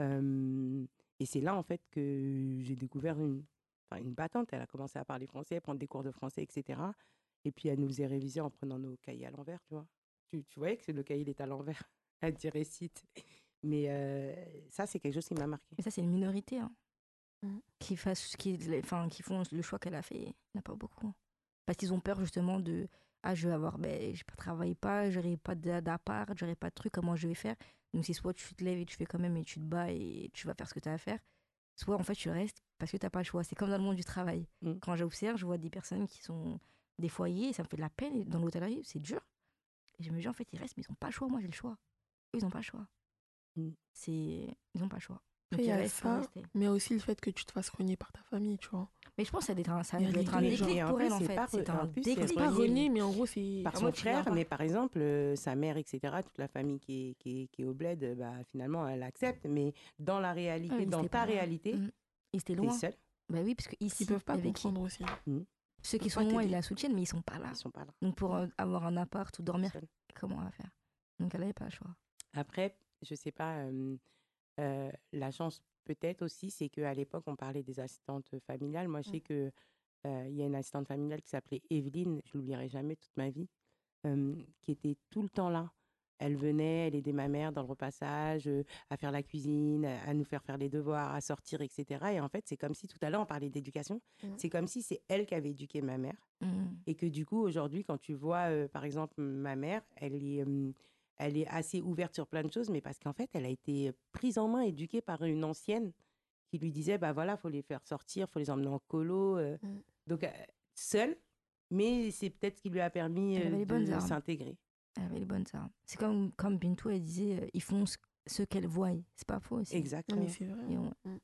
C: Euh, et c'est là, en fait, que j'ai découvert une, enfin, une battante. Elle a commencé à parler français, prendre des cours de français, et cetera. Et puis, elle nous faisait réviser en prenant nos cahiers à l'envers, tu vois. Tu, tu voyais que le cahier, il est à l'envers. Elle dit récite. Mais euh, ça, c'est quelque chose qui m'a marqué.
D: Mais ça, c'est une minorité hein,
F: Mhm.
D: qui, fasse, qui, enfin, qui font le choix qu'elle a fait. Il n'y en a pas beaucoup. Parce qu'ils ont peur justement de ah, je vais avoir, ben, je ne travaille pas, je n'aurai pas d'a- d'appart, je n'aurai pas de truc, comment je vais faire. Donc, c'est soit tu te lèves et tu fais quand même et tu te bats et tu vas faire ce que tu as à faire, soit en fait tu restes parce que tu n'as pas le choix. C'est comme dans le monde du travail.
C: Mm.
D: Quand j'observe, je vois des personnes qui sont des foyers et ça me fait de la peine. Et dans l'hôtellerie, c'est dur. Et je me dis, en fait, ils restent, mais ils n'ont pas le choix. Moi, j'ai le choix. Eux, ils n'ont pas le choix.
C: Mm.
D: C'est... Ils n'ont pas le choix.
F: Après,
D: Donc,
F: il y
D: ils
F: a
D: restent pour
F: ça,
D: rester.
F: mais aussi le fait que tu te fasses renier par ta famille, tu vois.
D: Mais je pense que ça doit être un, ça
F: Il y a
D: doit être un
F: les-
D: déclic
C: Et en
D: pour
C: plus,
D: elle, en
C: c'est
D: fait.
C: pas re-
D: C'est
C: en
D: un
C: plus, c'est
D: déclic.
F: Pas
C: renier.
F: renier, mais en gros, c'est.
C: Par
D: Ah,
C: son
D: moi, tu viens
C: frère,
D: pas.
C: mais par exemple, euh, sa mère, et cetera, toute la famille qui est, qui est, qui est au bled, euh, bah, finalement, elle accepte. Mais dans la
D: Ah,
C: réalité,
D: ils
C: dans
D: étaient
C: ta
D: pas loin.
C: réalité,
D: Mm. Ils étaient
C: t'es
D: loin.
C: seul,
D: Bah oui, parce que
F: Ils
D: ici,
F: peuvent pas
D: avec qui
F: comprendre aussi.
D: Ceux qui
F: peuvent
D: sont
F: pas
D: loin, ils
F: t'aider.
D: la soutiennent, mais ils sont pas là.
C: ils sont pas là.
D: Donc, pour euh, avoir un appart ou dormir,
C: Seul.
D: comment on va faire? Donc, elle n'avait pas le choix.
C: Après, je sais pas, euh, euh, la chance peut-être aussi, c'est qu'à l'époque, on parlait des assistantes familiales. Moi, je sais que euh, il y a une assistante familiale qui s'appelait Evelyne, je l'oublierai jamais toute ma vie, euh, qui était tout le temps là. Elle venait, elle aidait ma mère dans le repassage, euh, à faire la cuisine, à, à nous faire faire les devoirs, à sortir, et cetera. Et en fait, c'est comme si, tout à l'heure, on parlait d'éducation,
F: Mhm.
C: c'est comme si c'est elle qui avait éduqué ma mère.
D: Mm.
C: Et que du coup, aujourd'hui, quand tu vois, euh, par exemple, ma mère, elle est, euh, elle est assez ouverte sur plein de choses, mais parce qu'en fait, elle a été prise en main, éduquée par une ancienne qui lui disait, bah voilà, faut les faire sortir, faut les emmener en colo. euh.
F: Mm.
C: Donc, euh, seule, mais c'est peut-être ce qui lui a permis
D: Elle
C: euh,
D: avait les bonnes
C: de
D: armes.
C: s'intégrer.
D: Elle avait les bonnes armes. C'est comme, comme Bintou, elle disait, euh, ils font ce, ce qu'elles voient. C'est pas faux aussi.
F: Non,
C: Exactement.
F: mais c'est vrai.
D: Et on-
F: Mm.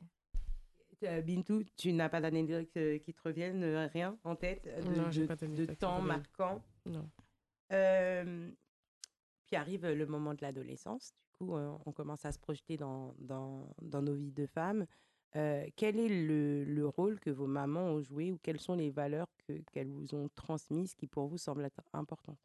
D: c'est...
C: Euh, Bintou, tu n'as pas d'anecdote euh, qui te revienne, euh, rien en tête euh, de,
E: Non, j'ai
C: de-
E: pas
C: de
E: d'anecdote qui
C: temps
E: me revienne.
C: marquant.
E: Non.
C: Euh, Puis arrive le moment de l'adolescence. Du coup, euh, on commence à se projeter dans, dans, dans nos vies de femmes. Euh, quel est le, le rôle que vos mamans ont joué ou quelles sont les valeurs que, qu'elles vous ont transmises qui pour vous semblent être importantes?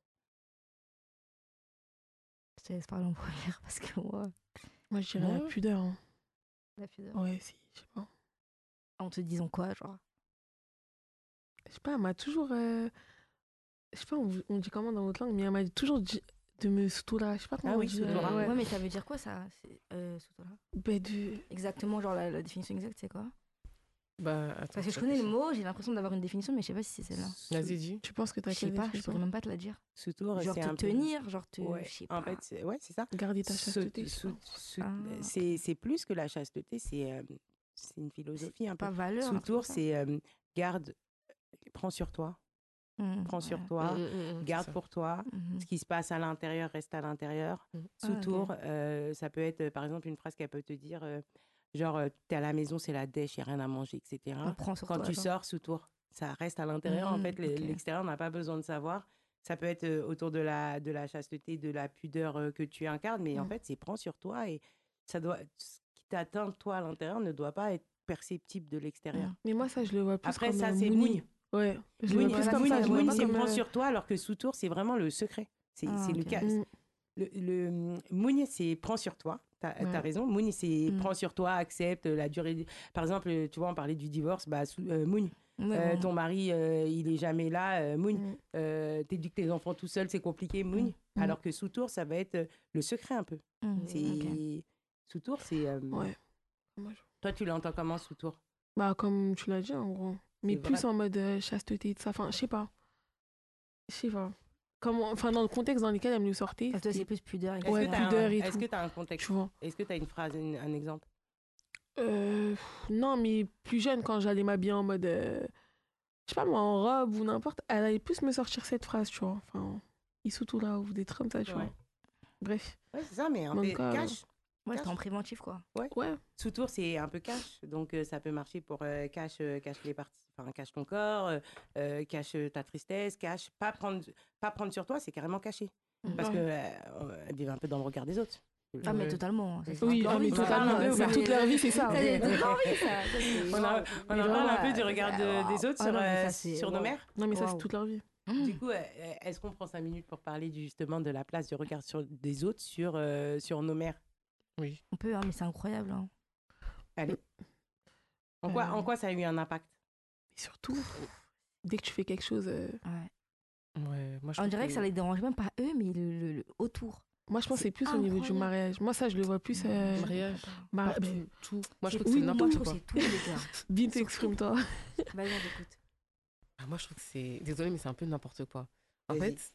D: Je te laisse parler en première parce que moi,
F: Moi, je dirais la
E: Moi
F: pudeur. hein.
D: la pudeur.
F: Ouais, si, je sais pas.
D: En te disant quoi, genre?
F: Je sais pas, elle m'a toujours. euh, Je sais pas, on, on dit comment dans votre langue, mais elle m'a toujours dit de me sutura. Je sais pas comment
C: Ah
F: on
C: oui,
F: dit. euh,
C: sutura.
F: ouais.
D: Ouais, mais ça veut dire quoi, ça? C'est, euh, Sutura
F: Ben, de...
D: Exactement, genre la, la définition exacte, c'est quoi?
E: Bah, attends,
D: Parce que je
E: ça
D: connais
E: fait
D: le
E: ça.
D: mot, j'ai l'impression d'avoir une définition, mais je sais pas si c'est celle-là.
E: Vas-y, dis.
F: Tu penses que t'as
D: Je sais
F: quelle
D: pas, je
F: définition?
D: pourrais même pas te la dire.
C: Sous-tour,
D: Genre
C: c'est
D: te
C: un peu-
D: tenir, genre te.
C: Ouais,
D: Je sais
C: en
D: pas.
C: fait, c'est ouais, c'est ça.
F: Garder ta
C: Sous-
F: chasteté. tu
C: sous-
F: vois.
C: sous-
D: Ah,
C: c'est c'est plus que la chasteté, c'est euh, c'est une philosophie un peu.
D: Pas valeur. un truc
C: Sous-tour,
D: comme ça.
C: c'est euh, garde, prends sur toi,
D: Mhm,
C: prends
D: ouais.
C: sur toi,
E: Mm, mm, mm, c'est
C: garde
E: ça.
C: pour toi.
D: Mhm.
C: Ce qui se passe à l'intérieur reste à l'intérieur.
E: Mhm.
D: Ah, ok.
C: Sous-tour, euh, ça peut être, euh, par exemple, une phrase qu'elle peut te dire, euh, genre, euh, t'es à la maison, c'est la dèche, il n'y a rien à manger, et cetera.
D: On prend sur
C: Quand
D: toi,
C: tu
D: genre.
C: sors, sous-tour, ça reste à l'intérieur. En
D: Mhm,
C: fait, le-
D: ok.
C: l'extérieur n'a pas besoin de savoir. Ça peut être euh, autour de la, de la chasteté, de la pudeur euh, que tu incarnes, mais en
D: Mhm.
C: fait, c'est prends sur toi et ça doit, ce qui t'atteint toi à l'intérieur ne doit pas être perceptible de l'extérieur.
D: Mhm.
F: Mais moi, ça, je le vois plus
C: Après,
F: comme
C: ça,
F: euh,
C: c'est
F: Mouni.
C: mougne.
F: Ouais. Je le
C: Mougne,
F: vois plus
D: voilà,
F: comme
D: c'est
F: ça.
D: ça,
F: Je le vois
C: mougne,
F: pas
C: c'est
F: comme.
C: prends
F: euh,
C: sur toi, alors que sous-tour, c'est vraiment le secret. C'est
D: Ah,
C: c'est le
D: ok.
C: cas.
F: mm,
C: Le, le mougne, c'est prends sur toi. T'as
F: Ouais.
C: as raison. Mougne, c'est
D: Mm.
C: prends sur toi, accepte la durée. Par exemple, tu vois, on parlait du divorce, bah, sous- euh, mougne.
D: Ouais,
C: Euh,
D: bon.
C: ton mari, euh, il est jamais là, euh, mougne.
F: mm.
C: Euh, T'éduques tes enfants tout seul, c'est compliqué, mougne.
F: Mm.
C: Alors que sous-tour, ça va être euh, le secret un peu.
D: Mhm,
C: C'est
D: ok.
C: Sous-tour, c'est. euh,
F: Ouais. Moi, je-
C: Toi, tu l'entends comment sous-tour?
F: Bah, comme tu l'as dit, en gros. Mais
C: C'est
F: plus
C: vrai.
F: en mode euh, chasteté, tout ça. Enfin, je sais pas. Je sais pas. Comment... Enfin, dans le contexte dans lequel elle me le sortait,
D: Parce que c'est
F: c'était-
D: plus pudeur.
C: Est-ce
F: Ouais,
C: que t'as
F: pudeur
C: un,
F: et
C: est-ce
F: tout.
C: que t'as un contexte?
F: tu vois.
C: Est-ce que tu as une phrase, une- un exemple?
F: Euh, non, mais plus jeune, quand j'allais m'habiller en mode. euh, je sais pas moi, en robe ou n'importe, elle allait plus me sortir cette phrase, tu vois. Enfin, ils sont tout là, ou des trucs comme ça, tu
C: Ouais.
F: vois. Bref.
C: Ouais, c'est ça, mais en
F: Donc,
C: fait,
F: euh,
C: cash.
D: Ouais, c'était
C: cash.
D: en préventif, quoi.
F: Ouais.
C: Sous-tour, c'est un peu cash, donc euh, ça peut marcher pour euh, cache, euh, cache les parties, enfin cache ton corps, euh, euh, cache euh, ta tristesse, cache pas prendre, pas prendre sur toi, c'est carrément caché,
D: Mhm.
C: parce
F: Ouais.
C: que euh, elle vit un peu dans le regard des autres.
D: Ah, mais
E: Ouais.
D: totalement. ça, c'est
F: Oui,
D: toute leur
F: ah, mais
D: vie, ça.
F: totalement.
C: Ouais,
F: C'est
C: ouais.
F: toute leur vie, c'est ça.
D: Ça, c'est toute leur vie, ça. Ça, c'est-
C: On, a- on
F: Mais
C: en
F: vraiment,
C: parle un peu du
D: euh,
C: regard de-
D: waouh.
C: des autres
D: Ah
C: sur,
D: non, mais
C: euh,
D: ça, c'est-
C: sur nos
D: waouh.
C: mères.
F: Non, mais ça, c'est
D: Waouh.
F: toute leur vie.
C: Du coup, euh, est-ce qu'on prend cinq minutes pour parler du- justement de la place du regard sur, des autres sur, euh, sur nos mères?
E: Oui.
D: On peut, hein, mais c'est incroyable. Hein.
C: Allez. En quoi,
F: Euh.
C: en quoi ça a eu un impact?
F: Et surtout, dès que tu fais quelque chose. euh,
D: Ouais.
E: Ouais, moi, je
D: On
E: trouve
D: dirait que ça les dérange même pas eux, mais le, le- le autour.
F: Moi, je pense que
D: C'est
F: c'est plus au niveau du
D: incroyable.
F: mariage. Moi, ça, je le vois plus.
D: Non,
F: euh,
D: je
E: mariage.
D: comprends pas.
F: mari-
E: Partout,
F: ben,
E: tout. Moi, je
D: C'est-
E: trouve que
F: oui,
E: c'est
F: moi,
E: n'importe
D: je trouve
E: quoi.
D: que c'est tout, les gars.
F: Vite,
D: Surtout.
F: exprime-toi.
D: Vas-y, on t'écoute.
E: Ah, moi, je trouve que c'est. Désolée, mais c'est un peu n'importe quoi. En
C: Vas-y.
E: fait.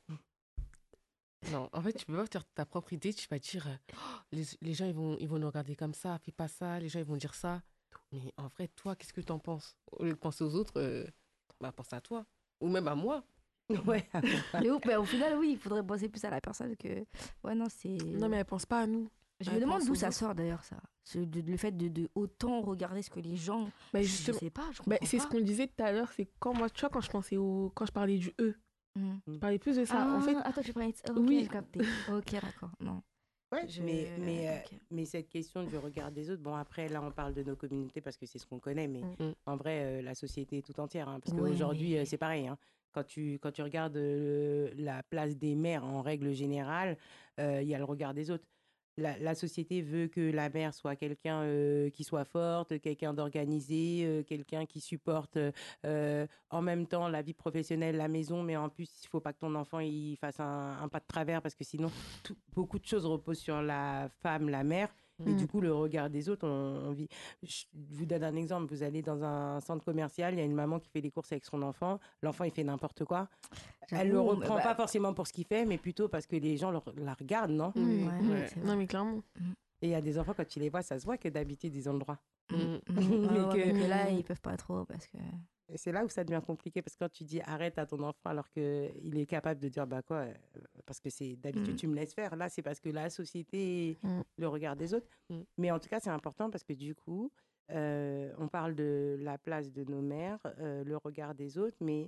E: Non, en fait, tu peux pas faire ta propre idée. Tu vas dire, euh, Oh, les, les gens, ils vont, ils vont nous regarder comme ça, fais pas ça. Les gens, ils vont dire ça. Mais en vrai, toi, qu'est-ce que t'en penses? Au lieu de penser aux autres, euh, bah, pense à toi. Ou même à moi.
C: Ouais.
D: Mais au, bah, au final, oui, il faudrait bosser plus à la personne que. Ouais, non, c'est.
F: Non, mais elle pense pas à nous.
D: Je
F: elle
D: me demande
F: pense
D: d'où
F: aux
D: ça
F: autres.
D: sort d'ailleurs, ça. Ce- de- le fait de, de autant regarder ce que les gens.
F: Bah,
D: Je
F: justement.
D: sais pas, je
F: Bah,
D: comprends
F: c'est ce
D: pas.
F: qu'on disait tout à l'heure, c'est quand moi, tu vois, quand je pensais au. Quand je parlais du E,
D: Mhm.
F: je parlais plus de ça.
D: Ah,
F: En fait,
D: attends, tu parlais de ça. Ok,
F: oui.
D: j'ai capté. Ok, d'accord. Non.
C: Ouais,
D: Je-
C: mais, mais, euh,
D: ok.
C: mais cette question du regard des autres, bon, après, là, on parle de nos communautés parce que c'est ce qu'on connaît, mais
F: Mm.
C: en vrai, euh, la société est tout entière. Hein, parce
D: Ouais,
C: qu'aujourd'hui,
D: mais-
C: euh, c'est pareil. Hein, quand, tu, quand tu regardes euh, la place des mères en règle générale, euh, il y a le regard des autres. La, la société veut que la mère soit quelqu'un euh, qui soit forte, quelqu'un d'organisé, euh, quelqu'un qui supporte euh, en même temps la vie professionnelle, la maison, mais en plus, il ne faut pas que ton enfant il fasse un, un pas de travers parce que sinon, tout- beaucoup de choses reposent sur la femme, la mère. Et
F: Mm.
C: du coup, le regard des autres, on, on vit. Je vous donne un exemple. Vous allez dans un centre commercial, il y a une maman qui fait les courses avec son enfant. L'enfant, il fait n'importe quoi. Elle le
D: J'avoue,
C: reprend
D: bah,
C: pas forcément pour ce qu'il fait, mais plutôt parce que les gens le- la regardent, non?
D: Mm,
E: Oui,
D: ouais,
E: ouais.
D: c'est vrai.
F: non, mais clairement.
C: Et il y a des enfants, quand tu les vois, ça se voit que d'habitude, ils ont le droit.
D: Mm,
E: Mm.
D: mm,
C: Mais
D: ouais, ouais,
C: que-
D: mais que là, ils peuvent pas trop parce que.
C: Et c'est là où ça devient compliqué, parce que quand tu dis arrête à ton enfant alors qu'il est capable de dire bah quoi, euh, parce que c'est d'habitude
D: Mm.
C: tu me laisses faire, là c'est parce que la société,
F: Mm.
C: le regard des autres.
E: Mm.
C: Mais en tout cas c'est important parce que du coup, euh, on parle de la place de nos mères, euh, le regard des autres, mais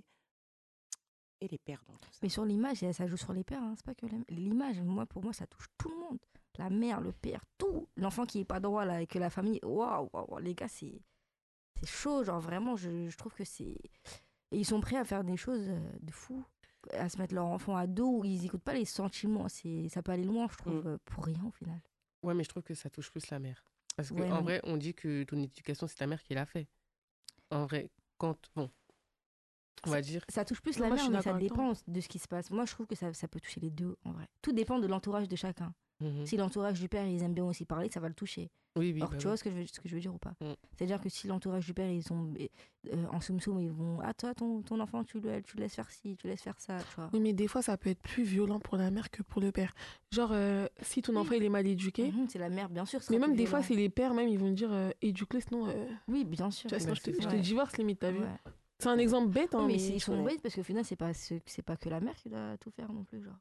C: et les pères dans tout ça.
D: Mais sur l'image, ça ça joue sur les pères, hein, c'est pas que la- l'image. Moi, pour moi, ça touche tout le monde. La mère, le père, tout. L'enfant qui est pas droit là, et que la famille. Waouh, waouh, waouh, les gars, c'est c'est chaud. Genre vraiment, je, je trouve que c'est. Et ils sont prêts à faire des choses euh, de fou, à se mettre leur enfant à dos où ils écoutent pas les sentiments. C'est ça peut aller loin, je trouve,
C: Mm.
D: euh, pour rien au final.
E: Ouais, mais je trouve que ça touche plus la mère. Parce qu'en
D: Ouais,
E: en
D: mais-
E: vrai, on dit que ton éducation, c'est ta mère qui l'a fait. En vrai, quand. Bon. On va dire.
D: Ça touche plus
F: Non,
D: la
F: moi, je
D: mère,
F: suis
D: mais ça
F: d'accord avec toi.
D: dépend de ce qui se passe. Moi, je trouve que ça, ça peut toucher les deux, en vrai. Tout dépend de l'entourage de chacun.
E: Mhm.
D: Si l'entourage du père, ils aiment bien aussi parler, ça va le toucher.
E: Oui, oui.
D: Or,
E: bah
D: tu
E: oui.
D: vois ce que, je veux, ce que je veux dire ou pas?
E: Mm.
D: C'est-à-dire que si l'entourage du père, ils sont euh, en soum-soum, ils vont. Ah, toi, ton, ton enfant, tu le, tu le laisses faire ci, tu laisses faire ça, tu vois.
F: Oui, mais des fois, ça peut être plus violent pour la mère que pour le père. Genre, euh, si ton
D: Oui.
F: enfant, il est mal éduqué,
D: Mhm, c'est la mère, bien sûr. ce
F: mais
D: sera
F: même
D: plus
F: des fois,
D: violent.
F: c'est les pères, même, ils vont dire euh, éduque-le, sinon, euh,
D: Oui, bien sûr.
F: tu vois, sinon je te, je te
D: Ouais.
F: divorce, limite, t'as vu.
D: Ouais.
F: C'est un exemple bête,
D: Oui,
F: hein,
D: mais
F: mais.
D: c'est- ils
F: je
D: sont
F: connais.
D: bêtes parce qu'au final, c'est pas, ce- c'est pas que la mère qui doit tout faire non plus. Genre.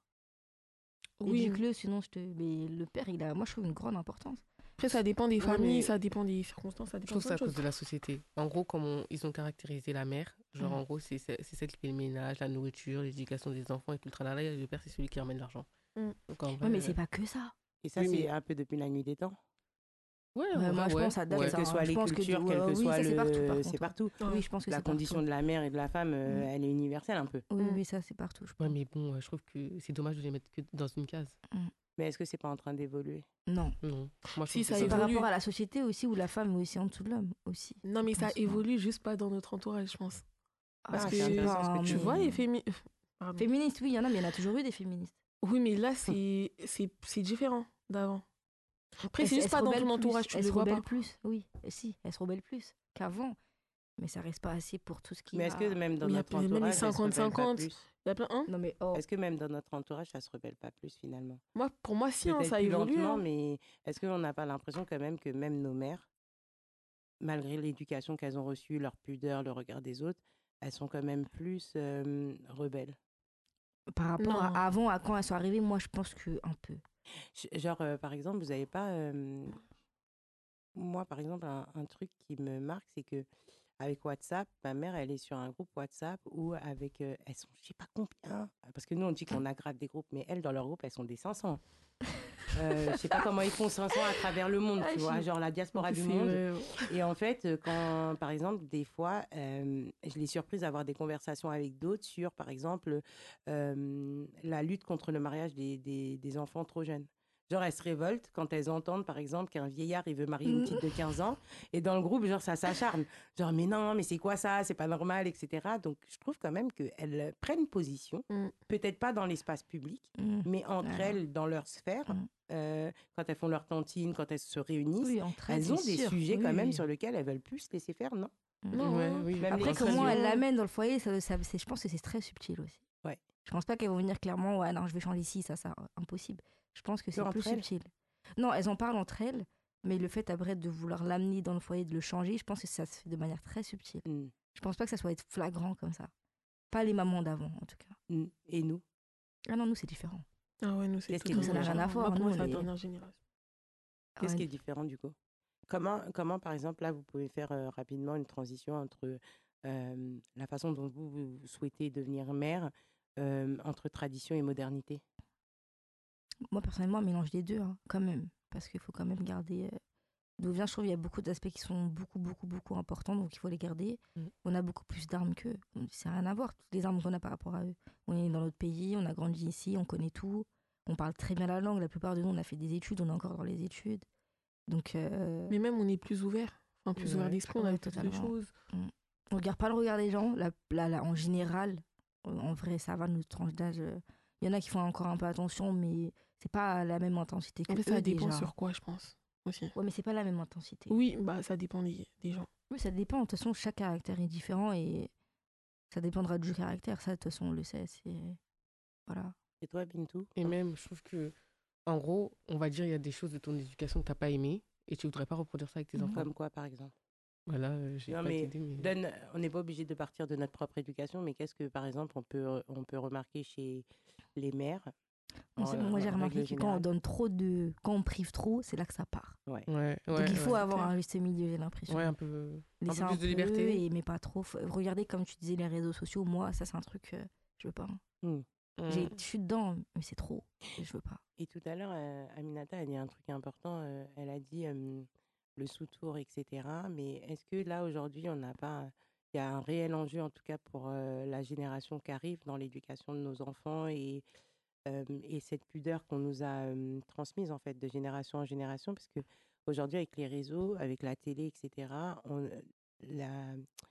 F: Oui,
D: Éduque-le, sinon je te. Mais le père, il a, moi, je trouve une grande importance.
F: après, ça dépend des
E: Ouais,
F: familles,
E: mais-
F: ça dépend des circonstances, ça
E: Je
F: dépend
E: trouve
F: de
E: que c'est à
F: plein de
E: cause
F: choses.
E: de la société. En gros, comme on- ils ont caractérisé la mère, genre
D: Mm.
E: en gros, c'est c'est c'est celle qui fait le ménage, la nourriture, l'éducation des enfants et tout le tralala, et le père, c'est celui qui ramène l'argent.
F: Mm.
E: Donc en
D: Ouais,
E: vrai,
D: mais
E: euh,
D: c'est pas que ça.
C: Et ça,
E: Oui,
C: c'est
E: mais-
C: un peu depuis la nuit des temps.
E: ouais, en
D: Ouais,
E: vrai,
D: moi, je
E: ouais,
D: pense que ça date,
E: ouais.
C: Quelles
D: ça,
C: que
D: hein.
C: soient
D: Je
C: les
D: pense que
C: cultures,
D: de-
C: quel
D: euh,
C: que
D: oui,
C: soit
D: ça, c'est partout, par
C: le...
D: contre.
C: C'est partout.
F: Ouais.
D: Oui, je pense que
C: La
D: c'est
C: condition
D: partout.
C: de la mère et de la femme, euh,
D: Mm.
C: elle est universelle un peu.
D: Oui,
F: Mm.
D: oui, ça, c'est partout, je
E: Ouais,
D: pense.
E: mais bon, euh, je trouve que c'est dommage de les mettre que dans une case.
C: Mais est-ce que c'est pas en train d'évoluer?
D: Non.
E: Non. Moi, je
F: Si,
E: trouve
F: ça
E: que
D: C'est par
F: évolue.
D: rapport à la société aussi, où la femme est aussi en dessous de l'homme, aussi.
F: Non,
D: je
F: mais ça
D: pense, moi.
F: évolue juste pas dans notre entourage, je pense. Parce
C: Ah,
F: que
C: c'est
F: tu
C: intéressant ce que
D: hein,
C: tu
F: Tu
C: dis.
F: vois, les
D: mais-
F: féministes. Pardon.
D: Féministes, oui, il y en a, mais il y en a toujours eu des féministes.
F: Oui, mais là, c'est c'est c'est différent d'avant. Après,
D: Elles-
F: c'est
D: elles
F: juste
D: se
F: pas dans
D: rebellent
F: ton
D: plus,
F: entourage, tu
D: elles
F: le
D: se
F: vois pas.
D: rebellent plus, oui. Et si, elles se rebellent plus qu'avant. Mais ça reste pas assez pour tout ce qui
C: Mais
D: va...
C: est-ce que même dans
F: Mais il y a
C: notre
F: même les
C: entourage, elle se
F: cinquante
C: rebelle pas
F: cinquante.
C: plus?
F: Il y a plein. Hein
D: Non, mais oh,
C: Est-ce que même dans notre entourage, ça se rebelle pas plus finalement?
F: Moi, pour moi, si, hein,
C: Peut-être
F: ça
C: plus
F: évolue.
C: lentement,
F: Hein.
C: mais est-ce qu'on n'a pas l'impression quand même que même nos mères, malgré l'éducation qu'elles ont reçue, leur pudeur, le regard des autres, elles sont quand même plus euh, rebelles?
D: par rapport
F: Non.
D: à avant, à quand elles sont arrivées, moi, je pense que un peu.
C: Ch- Genre, euh, par exemple, vous n'avez pas... euh, moi, par exemple, un, un truc qui me marque, c'est que avec WhatsApp, ma mère, elle est sur un groupe WhatsApp où avec... euh, elles sont, je sais pas combien, parce que nous, on dit qu'on aggrave des groupes, mais elles, dans leur groupe, elles sont des cinq cents. Euh, je sais pas comment ils font cinq cents à travers le monde,
D: Ah,
C: tu vois,
D: je-
C: genre la diaspora du
F: C'est
C: monde.
F: vrai.
C: Et en fait, euh, quand, par exemple, des fois, euh, je l'ai surprise à avoir des conversations avec d'autres sur, par exemple, euh, la lutte contre le mariage des, des, des enfants trop jeunes. Genre, elles se révoltent quand elles entendent, par exemple, qu'un vieillard, il veut marier une petite de quinze ans. Et dans le groupe, genre, ça s'acharne. Genre, mais non, mais c'est quoi ça? C'est pas normal, et cetera. Donc, je trouve quand même qu'elles prennent position.
F: Mm.
C: Peut-être pas dans l'espace public,
D: Mm.
C: mais entre
D: Ouais.
C: elles, dans leur sphère,
D: Mm.
C: euh, quand elles font leur tantine, quand elles se réunissent,
D: Oui, entre elles,
C: elles ont
D: c'est
C: des
D: sûr.
C: sujets
D: Oui,
C: quand même
D: oui.
C: sur lesquels elles veulent plus se laisser faire, non?
F: Non,
E: Ouais,
F: ouais.
E: oui.
C: Même
D: Après,
C: les
D: comment
C: occasions.
D: elles l'amènent dans le foyer, ça, ça- c'est- je pense que c'est très subtil aussi.
C: Ouais.
D: Je pense pas qu'elles vont venir clairement, ouais, non, je vais changer ci, ça, ça, impossible. Je pense que c'est
C: entre
D: plus
C: elles?
D: subtil. Non, elles en parlent entre elles, mais le fait après de vouloir l'amener dans le foyer, de le changer, je pense que ça se fait de manière très subtile.
C: Mm.
D: Je pense pas que ça soit être flagrant comme ça. Pas les mamans d'avant, en tout cas.
C: Mm. Et nous?
D: Ah non, nous, c'est différent.
F: Ah ouais, nous, c'est
C: Qu'est-ce
F: tout
C: qui
F: le
C: nous
F: temps
C: a rien
F: différent.
D: à voir,
F: Moi, pour moi,
D: nous,
F: c'est la
D: les-
F: dernière génération.
C: Qu'est-ce
D: Ouais.
C: qui est différent du coup? Comment, comment, par exemple, là, vous pouvez faire euh, rapidement une transition entre euh, la façon dont vous, vous souhaitez devenir mère, euh, entre tradition et modernité?
D: Moi, personnellement, un mélange des deux, hein, quand même. Parce qu'il faut quand même garder. euh, D'où vient, je trouve, il y a beaucoup d'aspects qui sont beaucoup, beaucoup, beaucoup importants, donc il faut les garder.
E: Mm.
D: On a beaucoup plus d'armes qu'eux. C'est rien à voir, toutes les armes qu'on a par rapport à eux. On est dans notre pays, on a grandi ici, on connaît tout. On parle très bien la langue. La plupart de nous, on a fait des études, on est encore dans les études. Donc, euh,
F: Mais même, on est plus ouvert. Enfin, plus
E: Ouais.
F: ouvert d'esprit, on
D: Ouais,
F: a plus de
D: totalement.
F: choses.
D: on regarde pas le regard des gens. La, la- la- en général, euh, en vrai, ça va, notre tranche d'âge. euh, Il y en a qui font encore un peu attention, mais c'est pas la même intensité que
F: En fait,
D: eux,
F: ça dépend
D: déjà.
F: sur quoi, je pense. Aussi.
D: Ouais, mais c'est pas la même intensité.
F: Oui, bah, ça dépend des, des gens.
D: Oui, ça dépend. De toute façon, chaque caractère est différent et ça dépendra du caractère. Ça, de toute façon, on le sait. C'est... Voilà.
C: Et toi, Bintou?
E: Et même, je trouve que, en gros, on va dire, il y a des choses de ton éducation que tu n'as pas aimées et tu voudrais pas reproduire ça avec tes
D: Mhm.
E: enfants.
C: Comme quoi, par exemple?
E: Voilà, euh, j'ai
C: Non,
E: pas
C: mais
E: d'idée, mais...
C: Donne, on n'est pas obligé de partir de notre propre éducation, mais qu'est-ce que, par exemple, on peut, on peut remarquer chez les mères?
D: Non,
C: en-
D: c'est bon, moi, j'ai
C: en
D: remarqué
C: règle
D: que quand on
C: générale?
D: donne trop de. Quand on prive trop, c'est là que ça part.
C: Ouais.
E: Ouais,
D: Donc,
E: ouais,
D: il faut
E: ouais.
D: avoir
F: clair.
D: un juste milieu, j'ai l'impression.
E: Ouais, un peu...
D: Laisser
E: peu plus de liberté.
D: et- mais pas trop. Faut- Regardez, comme tu disais, les réseaux sociaux. Moi, ça, c'est un truc. euh, je veux pas. hein.
C: Mm.
D: J'ai-
E: Mm.
D: Je suis dedans, mais c'est trop. Et je veux pas.
C: Et tout à l'heure, euh, Aminata a dit un truc important. euh, elle a dit euh, le sous-tour, et cetera. Mais est-ce que là, aujourd'hui, on n'a pas... Il y a un réel enjeu, en tout cas, pour euh, la génération qui arrive dans l'éducation de nos enfants et, euh, et cette pudeur qu'on nous a euh, transmise, en fait, de génération en génération. Parce que aujourd'hui, avec les réseaux, avec la télé, et cetera, on, la,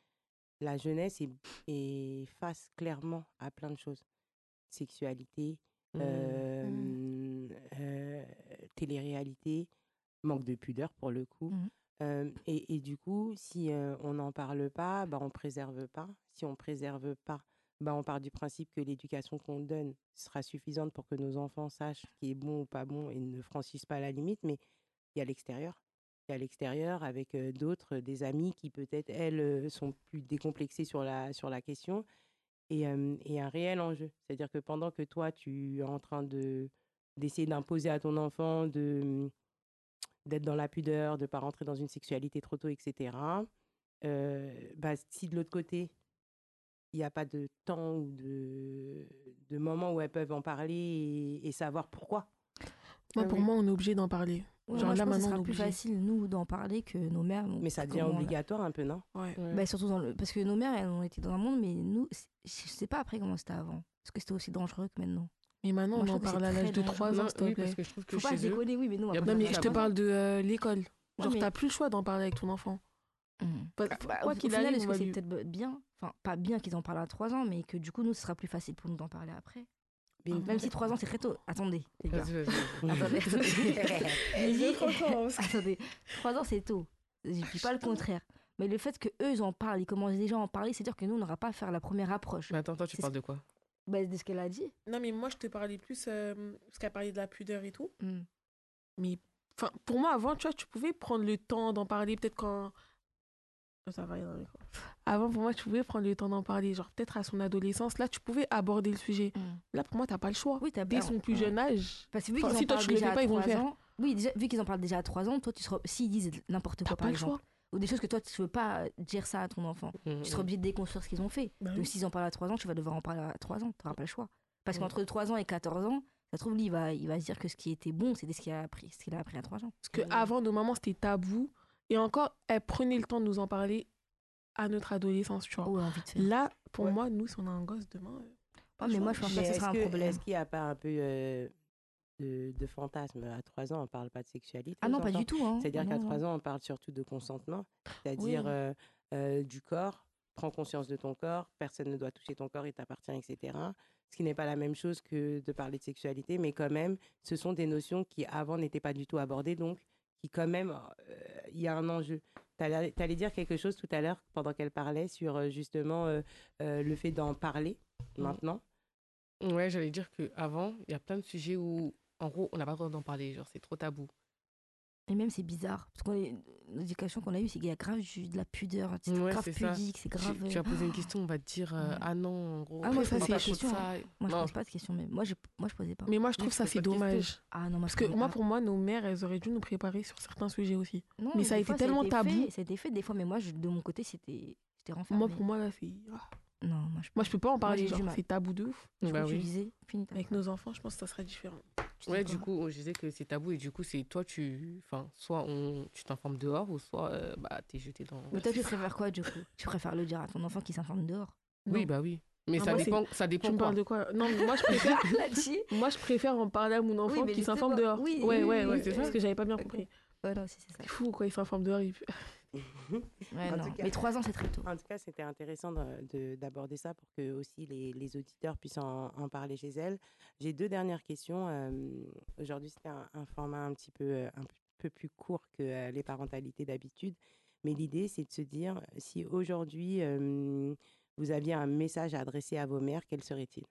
C: la jeunesse est, est face clairement à plein de choses. Sexualité,
E: Mm.
C: euh, euh, télé-réalité, manque de pudeur pour le coup.
D: Mhm.
C: Euh, et, et du coup, si euh, on n'en parle pas, bah, on ne préserve pas. Si on ne préserve pas, bah, on part du principe que l'éducation qu'on donne sera suffisante pour que nos enfants sachent ce qui est bon ou pas bon et ne franchissent pas la limite. Mais il y a l'extérieur. Il y a l'extérieur avec euh, d'autres, des amis qui peut-être, elles, euh, sont plus décomplexées sur la, sur la question. Et, euh, et un réel enjeu. C'est-à-dire que pendant que toi, tu es en train de, d'essayer d'imposer à ton enfant de, d'être dans la pudeur, de ne pas rentrer dans une sexualité trop tôt, et cetera, euh, bah, si de l'autre côté, il n'y a pas de temps ou de, de moment où elles peuvent en parler et, et savoir pourquoi.
F: Moi,
E: Ah
F: pour
E: oui.
F: moi, on est obligé d'en parler.
D: Ouais,
F: Genre
D: moi, je
F: là,
D: pense que ce
F: maintenant, on
D: sera
F: est
D: plus
F: obligé.
D: facile, nous, d'en parler que nos mères.
C: Mais ça devient
D: comment-
C: obligatoire un peu, non?
F: Ouais.
E: Ouais.
D: Bah, surtout dans le... Parce que nos mères, elles ont été dans un monde, mais nous, c'est- je sais pas après comment c'était avant. Est-ce que c'était aussi dangereux que maintenant?
F: Mais maintenant,
D: Moi,
F: on
D: je
F: en
D: trouve que
F: parle à
D: c'est
F: l'âge de
D: très
F: trois
E: Non,
F: ans, s'il te
E: oui,
F: plaît.
E: parce que je trouve que
D: Faut pas se
E: chez eux,
D: déconner, oui, mais nous,
E: y a
D: après,
F: Non,
E: plus
F: mais
E: de
F: je te
E: tabou.
F: parle de euh, l'école. Genre,
D: mais-
F: t'as plus le choix d'en parler avec ton enfant.
D: Mhm.
F: Pas-
D: Bah,
F: quoi
D: au,
F: qu'il
D: au final,
F: arrive,
D: est-ce
F: on
D: que
F: va
D: c'est
F: lui-
D: peut-être bien, enfin, pas bien qu'ils en parlent à trois ans, mais que du coup, nous, ce sera plus facile pour nous d'en parler après.
C: Bintou.
D: Même si trois ans, c'est très tôt. Attendez, les gars.
E: Vas-y, vas-y, vas-y.
D: Attendez, attendez.
F: Les
D: Vas-y.
F: autres encore, parce que-
D: Attendez, trois ans, c'est tôt. Je dis pas le contraire. Mais le fait qu'eux, ils en parlent, ils commencent déjà à en parler, c'est-à-dire que nous, on n'aura pas à faire la première approche.
E: Mais attends, toi, tu
D: C'est
E: parles de quoi?
D: Bah, de ce qu'elle a dit.
F: Non, mais moi, je te parlais plus euh, parce qu'elle parlait de la pudeur et tout.
D: Mm.
F: Mais enfin, pour moi, avant, tu vois, tu pouvais prendre le temps d'en parler, peut-être quand. Oh, ça va, il y en a encore. Avant, pour moi, tu pouvais prendre le temps d'en parler, genre peut-être à son adolescence. Là, tu pouvais aborder le sujet.
D: Mm.
F: Là, pour moi, t'as pas le choix.
D: Oui, t'as
F: Dès
D: bien.
F: son plus
D: Ouais.
F: jeune âge,
D: Parce que vu
F: Enfin,
D: qu'ils en
F: si toi,
D: parlent
F: tu le
D: déjà
F: fais
D: à
F: pas, ils vont le
D: trois
F: faire.
D: ans. Oui, déjà, vu qu'ils en parlent déjà à trois ans, toi, tu seras. S'ils disent n'importe
F: t'as
D: quoi,
F: pas
D: par
F: le choix.
D: exemple, ou des choses que toi, tu veux pas dire ça à ton enfant,
E: Mhm.
D: tu seras obligé de déconstruire ce qu'ils ont fait.
F: Bah
D: Donc,
F: oui.
D: s'ils en parlent à trois ans, tu vas devoir en parler à trois ans. Tu n'auras pas le choix. Parce
E: Mm.
D: qu'entre trois ans et quatorze ans, ça se trouve, lui, il va, il va se dire que ce qui était bon, c'était ce qu'il a appris, ce qu'il a appris à trois ans.
F: Parce qu'avant, nos mamans, c'était tabou. Et encore, elles prenaient le temps de nous en parler à notre adolescence, tu vois.
D: Oh, envie de faire.
F: Là, pour
C: Ouais.
F: moi, nous, si on a un gosse demain. euh,
D: Ah, mais moi, je pense
C: Mais
D: pas que ce
C: est-ce
D: sera un
C: que-
D: problème.
C: Est-ce qu'il n'y a pas un peu euh, de, de fantasme? À trois ans, on ne parle pas de sexualité.
D: Ah
C: aux
D: non, pas
C: enfants.
D: du tout. Hein.
C: C'est-à-dire
D: Ah
C: qu'à
D: non,
C: trois
D: non.
C: ans, on parle surtout de consentement, c'est-à-dire
F: Oui.
C: euh, euh, du corps, prends conscience de ton corps, personne ne doit toucher ton corps, il t'appartient, et cetera. Ce qui n'est pas la même chose que de parler de sexualité, mais quand même, ce sont des notions qui avant n'étaient pas du tout abordées, donc qui quand même, euh, il y a un enjeu. Tu allais dire quelque chose tout à l'heure pendant qu'elle parlait sur euh, justement euh, euh, le fait d'en parler
E: Mhm.
C: maintenant.
E: Ouais, j'allais dire qu'avant, il y a plein de sujets où, en gros, on n'a pas le droit d'en parler. Genre, c'est trop tabou.
D: Et même, c'est bizarre. Parce que l'éducation qu'on a eue, c'est qu'il y a grave du- de la pudeur. C'est
E: Ouais,
D: grave
E: c'est ça.
D: pudique, c'est
E: Tu,
D: grave.
E: tu vas poser une question, on va te dire euh,
D: Ouais.
E: ah non, en gros,
D: Ah, moi, je
E: on
F: pose
E: parle
F: pas
E: pas
F: de
E: trop
F: questions,
E: ça.
D: Moi, je
E: Non,
D: pose pas de questions, mais moi, je, moi, je posais pas.
F: Mais moi, je trouve
E: je
F: ça,
E: pose
F: c'est
E: pas de questions.
F: dommage.
D: Ah non, moi,
F: Parce
D: je
F: que
D: posais
F: moi,
D: pas.
F: pour moi, nos mères, elles auraient dû nous préparer sur certains sujets aussi.
D: Non,
F: mais ça a
D: des
F: été
D: fois,
F: tellement
D: été
F: tabou.
D: fait, ça a été fait des fois, mais moi, je- de mon côté, c'était j'étais renfermée.
F: Moi, pour moi, là, c'est. ah.
D: Non, moi, je,
F: Moi, je peux pas en parler,
D: j'ai du
F: genre,
D: mal.
F: c'est tabou de ouf.
D: du coup,
E: Bah
D: tu
E: oui.
D: disais, finis ta
F: Avec nos enfants, je pense que ça serait différent.
D: tu
E: Ouais,
D: dis
E: du
D: quoi
E: coup, je disais que c'est tabou et du coup, c'est toi, tu. Enfin, soit on, tu t'informes dehors ou soit euh, bah, t'es jeté dans.
D: Mais toi, tu préfères quoi, du coup? Tu préfères le dire à ton enfant qui s'informe dehors?
E: Oui,
F: Non.
E: bah oui. Mais
F: Ah,
E: ça,
F: moi, c'est-
E: dépend, ça dépend
F: Tu me
E: quoi.
F: parles de quoi? Non, mais moi, je préfère.
D: Là-dessus.
F: Moi, je préfère en parler à mon enfant
D: mais
F: qui s'informe
D: justement,
F: dehors.
D: oui,
F: ouais,
D: oui,
F: ouais,
D: oui,
F: ouais.
E: c'est
F: Parce
E: ça.
F: que j'avais pas bien compris.
D: Ouais, non, si, c'est ça.
F: C'est fou, quoi, il s'informe dehors. Il...
D: Ouais,
C: En
D: non.
C: tout cas-
D: Mais trois ans, c'est très tôt.
C: En tout cas, c'était intéressant de- de- d'aborder ça pour que aussi les, les auditeurs puissent en, en parler chez elles. J'ai deux dernières questions. Euh, Aujourd'hui, c'était un, un format un petit peu, euh, un peu plus court que euh, les parentalités d'habitude. Mais l'idée, c'est de se dire, si aujourd'hui, euh, vous aviez un message à adresser à vos mères, quel serait-il?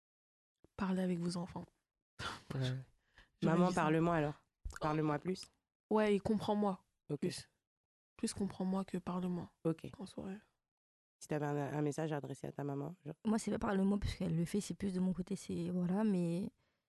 F: Parlez avec vos enfants.
E: Ouais.
F: J'aurais
C: Maman,
F: dit ça.
C: parle-moi alors. Parle-moi plus.
F: Ouais, et comprends-moi.
C: Ok.
F: Plus. Plus comprends-moi que parle-moi.
C: Ok.
F: En soirée.
C: Si tu avais un, un message à adresser à ta maman, genre,
D: Moi, c'est pas par le mot, parce qu'elle le fait, c'est plus de mon côté, c'est. Voilà, mais.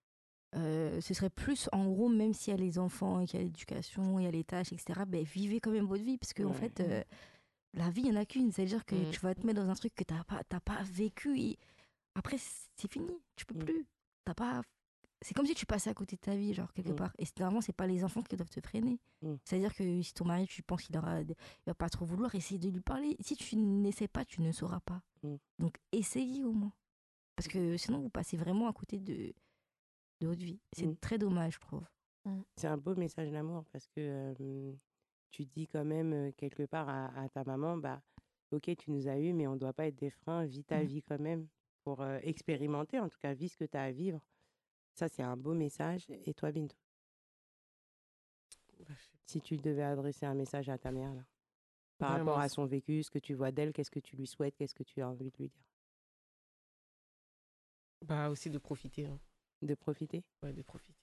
D: euh, ce serait plus, en gros, même s'il y a les enfants, et qu'il y a l'éducation, il y a les tâches, et cetera, ben, vivez quand même votre vie, parce qu'en
C: Ouais.
D: fait, euh, la vie, il n'y en a qu'une. C'est-à-dire que
E: Mm.
D: tu vas te mettre dans un truc que tu n'as pas, t'as pas vécu, et après, c'est fini. Tu peux
C: Mm.
D: plus. T'as pas. C'est comme si tu passais à côté de ta vie, genre, quelque
C: Mm.
D: part. Et c'est- normalement, c'est pas les enfants qui doivent te freiner.
C: Mm.
D: C'est-à-dire que si ton mari, tu penses qu'il aura, il va pas trop vouloir, essayer de lui parler. Si tu n'essaies pas, tu ne sauras pas.
C: Mm.
D: Donc, essayez au moins. Parce que sinon, vous passez vraiment à côté de, de votre vie. C'est
C: Mm.
D: très dommage, je trouve.
C: c'est un beau message d'amour parce que euh, tu dis quand même euh, quelque part à, à ta maman, bah, ok, tu nous as eu, mais on ne doit pas être des freins, vis ta
D: Mm.
C: vie quand même pour euh, expérimenter, en tout cas, vis ce que tu as à vivre. Ça, c'est un beau message. Et toi, Bintou? Si tu devais adresser un message à ta mère, là, par
E: Vraiment,
C: rapport à
E: c'est-
C: son vécu, ce que tu vois d'elle, qu'est-ce que tu lui souhaites, qu'est-ce que tu as envie de lui dire?
E: Bah, aussi de profiter. Hein.
C: De profiter.
E: Ouais, de profiter.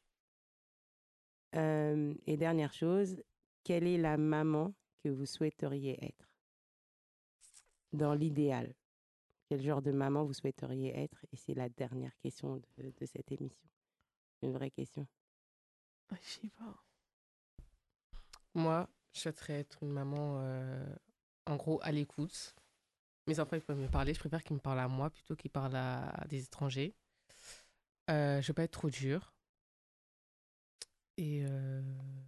C: Euh, et dernière chose, quelle est la maman que vous souhaiteriez être dans l'idéal? Quel genre de maman vous souhaiteriez être? Et c'est la dernière question de, de cette émission. Une vraie question.
F: Je sais pas.
E: Moi, je souhaiterais être une maman, euh, en gros, à l'écoute. Mes enfants, ils peuvent me parler. Je préfère qu'ils me parlent à moi plutôt qu'ils parlent à, à des étrangers. Euh, je ne veux pas être trop dure. Et euh,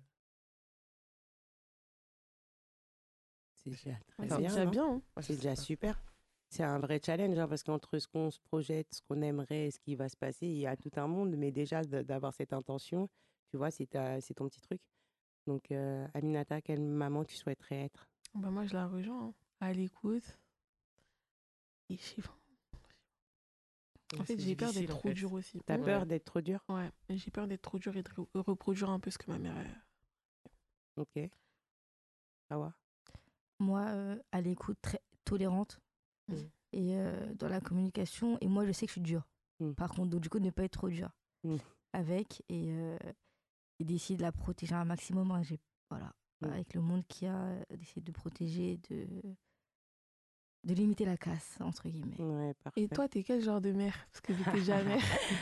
C: C'est déjà très
F: Ouais,
E: Enfin,
F: c'est
C: bien,
F: déjà
C: non?
F: bien. Hein.
E: moi, je
C: C'est
E: sais
C: déjà
E: pas.
C: super. C'est un vrai challenge, hein, parce qu'entre ce qu'on se projette, ce qu'on aimerait, et ce qui va se passer, il y a tout un monde. Mais déjà, de- d'avoir cette intention, tu vois, c'est ta- c'est ton petit truc. Donc, euh, Aminata, quelle maman tu souhaiterais être?
F: Bah, moi, je la rejoins. Hein. À l'écoute. Et je sais pas. En
E: Ouais,
F: fait,
E: c'est
F: j'ai peur d'être
E: difficile, en
F: trop
E: fait.
F: dur aussi.
C: T'as
F: Hmm.
C: peur
E: Ouais.
C: d'être trop dur?
F: Ouais, et j'ai peur d'être trop dur et de re- reproduire un peu ce que ma mère a.
C: Ok. Awa?
D: Moi, euh, à l'écoute, très tolérante
E: Mm.
D: et euh, dans la communication. Et moi, je sais que je suis dure.
C: Mm.
D: Par contre, donc, du coup, ne pas être trop dur
C: Mm.
D: avec et, euh, et d'essayer de la protéger un maximum. Hein. J'ai, voilà,
C: Mm.
D: avec le monde qu'il y a, euh, d'essayer de protéger, de, de limiter la casse, entre guillemets.
C: Ouais, parfait.
F: Et toi, t'es quel genre de mère? Parce que j'étais jamais.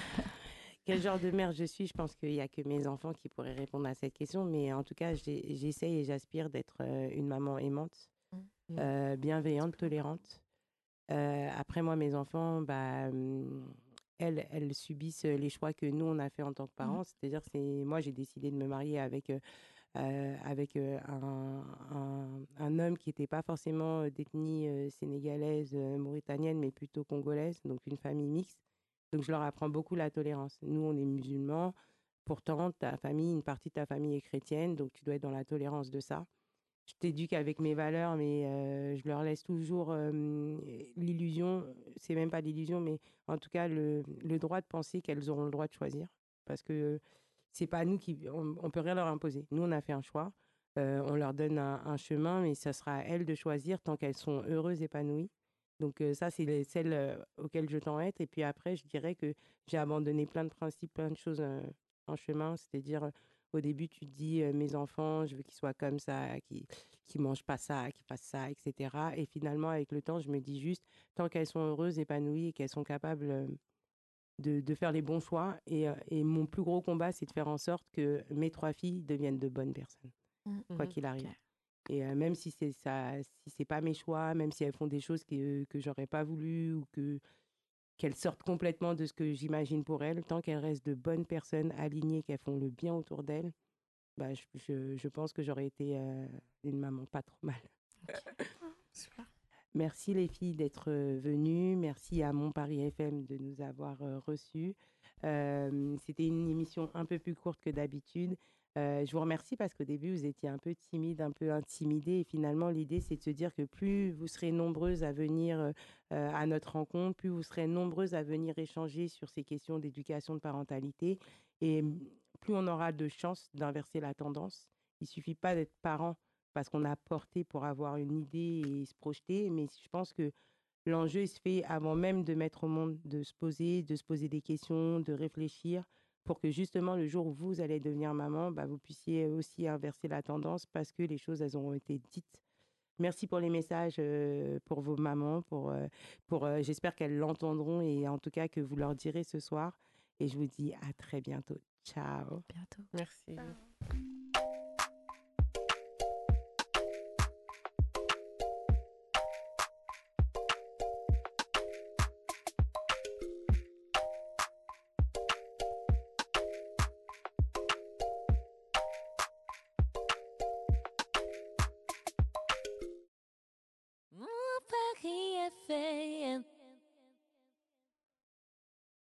C: Quel genre de mère je suis? Je pense qu'il n'y a que mes enfants qui pourraient répondre à cette question. Mais en tout cas, j'ai- j'essaye et j'aspire d'être euh, une maman aimante,
E: Mm.
C: euh, bienveillante, tolérante. Euh, après, moi, mes enfants, bah, hum, elles, elles subissent les choix que nous, on a fait en tant que parents. C'est-à-dire, c'est moi, j'ai décidé de me marier avec, euh, euh, avec euh, un, un- un homme qui n'était pas forcément euh, d'ethnie euh, sénégalaise, euh, mauritanienne, mais plutôt congolaise, donc une famille mixte. Donc, je leur apprends beaucoup la tolérance. Nous, on est musulmans. Pourtant, ta famille, une partie de ta famille est chrétienne, donc tu dois être dans la tolérance de ça. Je t'éduque avec mes valeurs, mais euh, je leur laisse toujours euh, l'illusion, c'est même pas l'illusion, mais en tout cas le, le droit de penser qu'elles auront le droit de choisir. Parce que c'est pas nous qui. On, on peut rien leur imposer. Nous, on a fait un choix. Euh, on leur donne un, un chemin, mais ça sera à elles de choisir tant qu'elles sont heureuses, épanouies. Donc, euh, ça, c'est les- celles euh, auxquelles je tends à être. Et puis après, je dirais que j'ai abandonné plein de principes, plein de choses euh, en chemin. C'est-à-dire, euh, au début, tu te dis, euh, mes enfants, je veux qu'ils soient comme ça, qu'ils qui mangent pas ça, qui fassent ça, et cetera. Et finalement, avec le temps, je me dis juste, tant qu'elles sont heureuses, épanouies et qu'elles sont capables euh, de, de faire les bons choix. Et, euh, et mon plus gros combat, c'est de faire en sorte que mes trois filles deviennent de bonnes personnes, quoi
E: Mhm.
C: qu'il arrive.
D: Ok.
C: Et euh, même si c'est ça, si c'est pas mes choix, même si elles font des choses que, que j'aurais pas voulu ou que qu'elles sortent complètement de ce que j'imagine pour elles, tant qu'elles restent de bonnes personnes alignées, qu'elles font le bien autour d'elles, bah, je, je, je pense que j'aurais été euh, une maman pas trop mal.
F: Super.
C: Merci les filles d'être euh, venues. Merci à Mon Paris F M de nous avoir euh, reçus. Euh, C'était une émission un peu plus courte que d'habitude. Euh, je vous remercie parce qu'au début, vous étiez un peu timide, un peu intimidée. Et finalement, l'idée, c'est de se dire que plus vous serez nombreuses à venir euh, euh, à notre rencontre, plus vous serez nombreuses à venir échanger sur ces questions d'éducation, de parentalité. Et mm, plus on aura de chances d'inverser la tendance. Il suffit pas d'être parent parce qu'on a porté pour avoir une idée et se projeter. Mais je pense que l'enjeu, il se fait avant même de mettre au monde, de se poser, de se poser des questions, de réfléchir pour que justement le jour où vous allez devenir maman, bah, vous puissiez aussi inverser la tendance parce que les choses, elles auront été dites. Merci pour les messages euh, pour vos mamans, pour, euh, pour euh, j'espère qu'elles l'entendront et en tout cas que vous leur direz ce soir. Et je vous dis à très bientôt. Ciao.
D: Bientôt.
E: Merci.